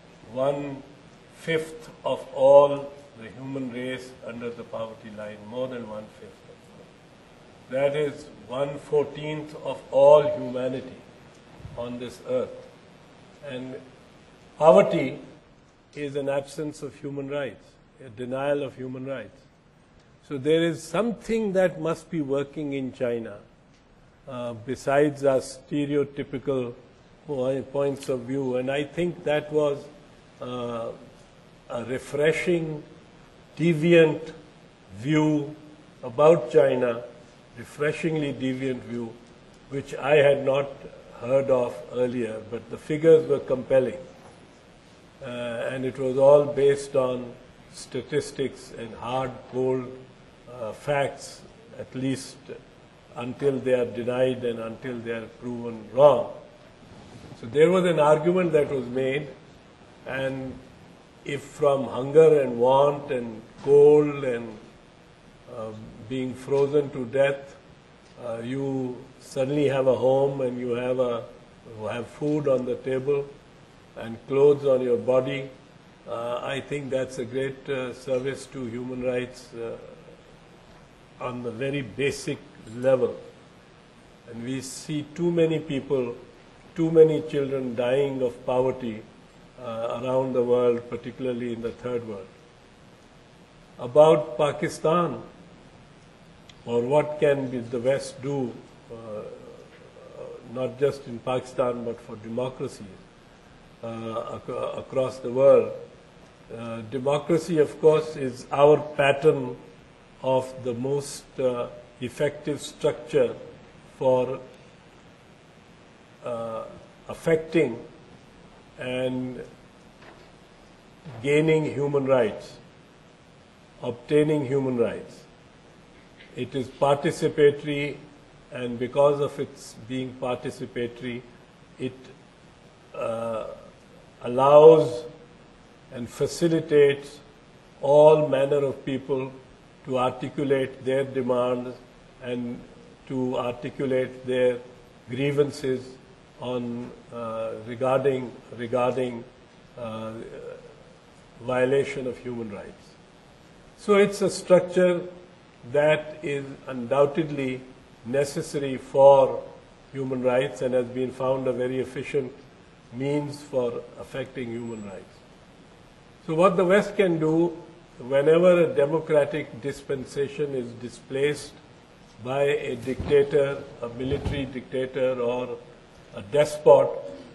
one-fifth of all the human race under the poverty line, more than one-fifth of them. That is one-fourteenth of all humanity on this earth. And poverty is an absence of human rights, a denial of human rights. So there is something that must be working in China, uh, besides our stereotypical points of view. And I think that was uh, a refreshing, deviant view about China, refreshingly deviant view, which I had not heard of earlier, but the figures were compelling. Uh, and it was all based on statistics and hard, cold uh, facts, at least until they are denied and until they are proven wrong. So there was an argument that was made, and if from hunger and want and cold and uh, being frozen to death, uh, you suddenly have a home and you have, a, you have food on the table and clothes on your body, uh, I think that's a great uh, service to human rights uh, on the very basic level. And we see too many people, too many children dying of poverty uh, around the world, particularly in the third world. About Pakistan, or what can be the West do, uh, not just in Pakistan but for democracies uh, ac across the world. Uh, democracy, of course, is our pattern of the most uh, effective structure for uh, affecting and gaining human rights, obtaining human rights. It is participatory, and because of its being participatory, it uh, allows and facilitates all manner of people to articulate their demands and to articulate their grievances on uh, regarding regarding uh, violation of human rights. So it's a structure that is undoubtedly necessary for human rights and has been found a very efficient means for affecting human rights. So what the West can do, whenever a democratic dispensation is displaced by a dictator, a military dictator, or a despot,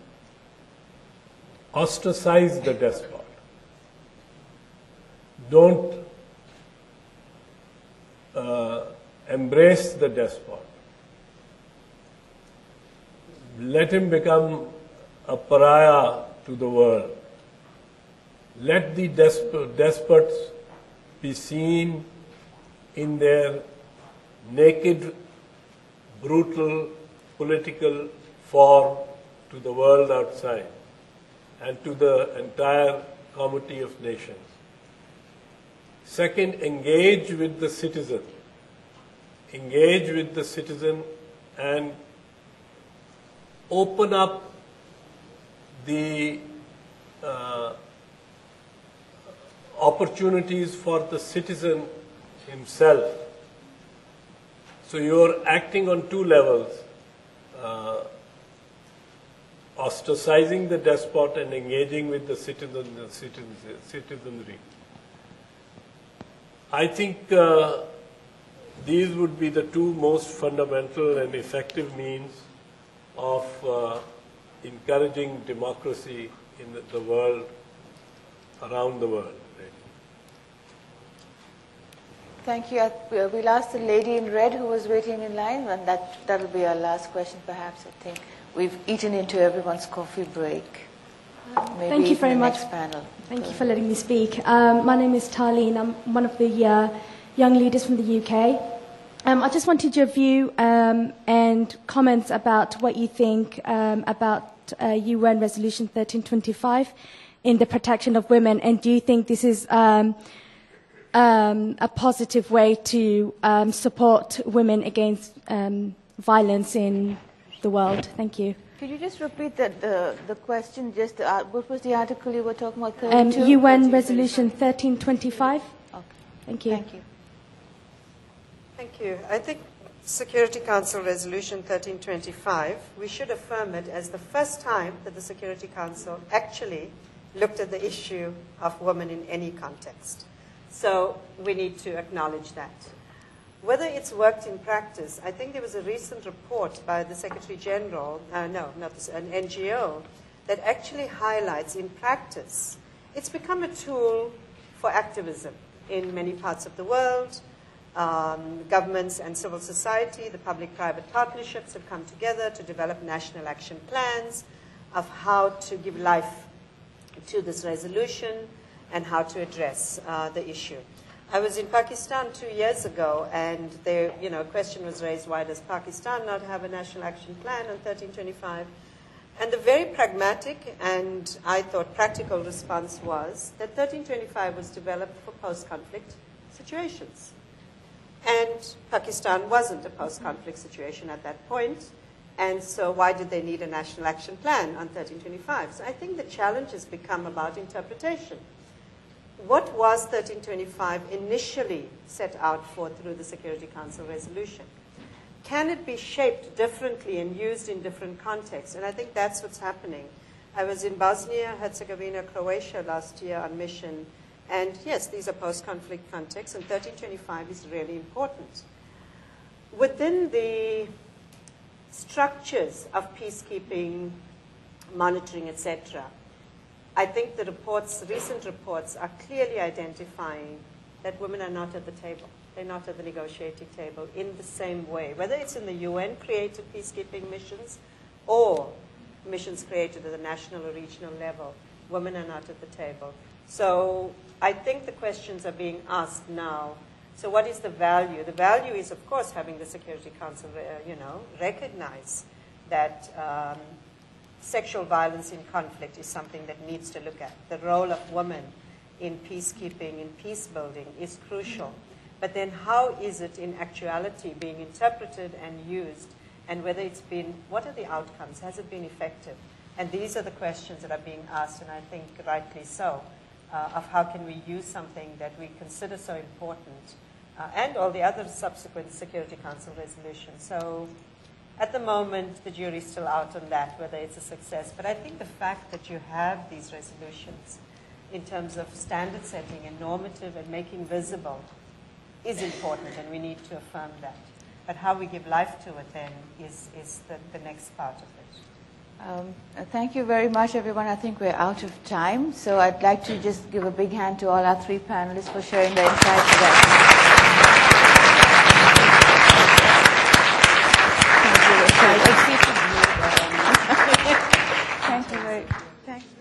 ostracize the despot. Don't uh, embrace the despot. Let him become a pariah to the world. Let the desp- despots be seen in their naked, brutal, political form to the world outside and to the entire comity of nations. Second, engage with the citizen. Engage with the citizen and open up the uh, opportunities for the citizen himself. So you're acting on two levels, uh, ostracizing the despot and engaging with the citizen, the citizen, citizenry. I think uh, these would be the two most fundamental and effective means of uh, encouraging democracy in the, the world, around the world. Thank you. I- We'll ask the lady in red who was waiting in line, and that, that'll be our last question perhaps, I think. We've eaten into everyone's coffee break. Maybe Thank you even very the much. next panel. Thank Go you for letting me speak. Um, my name is Tarlene. I'm one of the uh, young leaders from the U K. Um, I just wanted your view um, and comments about what you think um, about uh, U N Resolution thirteen twenty-five in the protection of women, and do you think this is um, um, a positive way to um, support women against um, violence in the world? Thank you. Could you just repeat the, the, the question? Just uh, what was the article you were talking about? Um, thirty-two? U N Resolution thirteen twenty-five. Okay. Thank you. Thank you. Thank you. I think Security Council Resolution thirteen twenty-five, we should affirm it as the first time that the Security Council actually looked at the issue of women in any context. So we need to acknowledge that. Whether it's worked in practice, I think there was a recent report by the Secretary General, uh, no, not this, an N G O, that actually highlights in practice, it's become a tool for activism in many parts of the world. Um, governments and civil society, the public-private partnerships have come together to develop national action plans of how to give life to this resolution and how to address uh, the issue. I was in Pakistan two years ago, and there, you know, a question was raised, why does Pakistan not have a national action plan on thirteen twenty-five? And the very pragmatic and, I thought, practical response was that thirteen twenty-five was developed for post-conflict situations. And Pakistan wasn't a post-conflict situation at that point, and so why did they need a national action plan on thirteen twenty-five? So I think the challenge has become about interpretation. What was thirteen twenty-five initially set out for through the Security Council resolution? Can it be shaped differently and used in different contexts? And I think that's what's happening. I was in Bosnia, Herzegovina, Croatia last year on mission. And yes, these are post-conflict contexts, and thirteen twenty-five is really important. Within the structures of peacekeeping, monitoring, et cetera, I think the reports, recent reports, are clearly identifying that women are not at the table. They're not at the negotiating table in the same way, whether it's in the U N-created peacekeeping missions or missions created at the national or regional level. Women are not at the table. So I think the questions are being asked now. So what is the value? The value is, of course, having the Security Council, uh, you know, recognize that um, sexual violence in conflict is something that needs to look at. The role of women in peacekeeping, in peace building is crucial. But then how is it in actuality being interpreted and used? And whether it's been, what are the outcomes? Has it been effective? And these are the questions that are being asked, and I think rightly so. Uh, of how can we use something that we consider so important, uh, and all the other subsequent Security Council resolutions. So at the moment, the jury's still out on that, whether it's a success. But I think the fact that you have these resolutions in terms of standard setting and normative and making visible is important, and we need to affirm that. But how we give life to it then is, is the, the next part of it. Um, uh, thank you very much, everyone. I think we're out of time, so I'd like to just give a big hand to all our three panelists for sharing their insights with us. Thank you. Thank you very much. Thank you.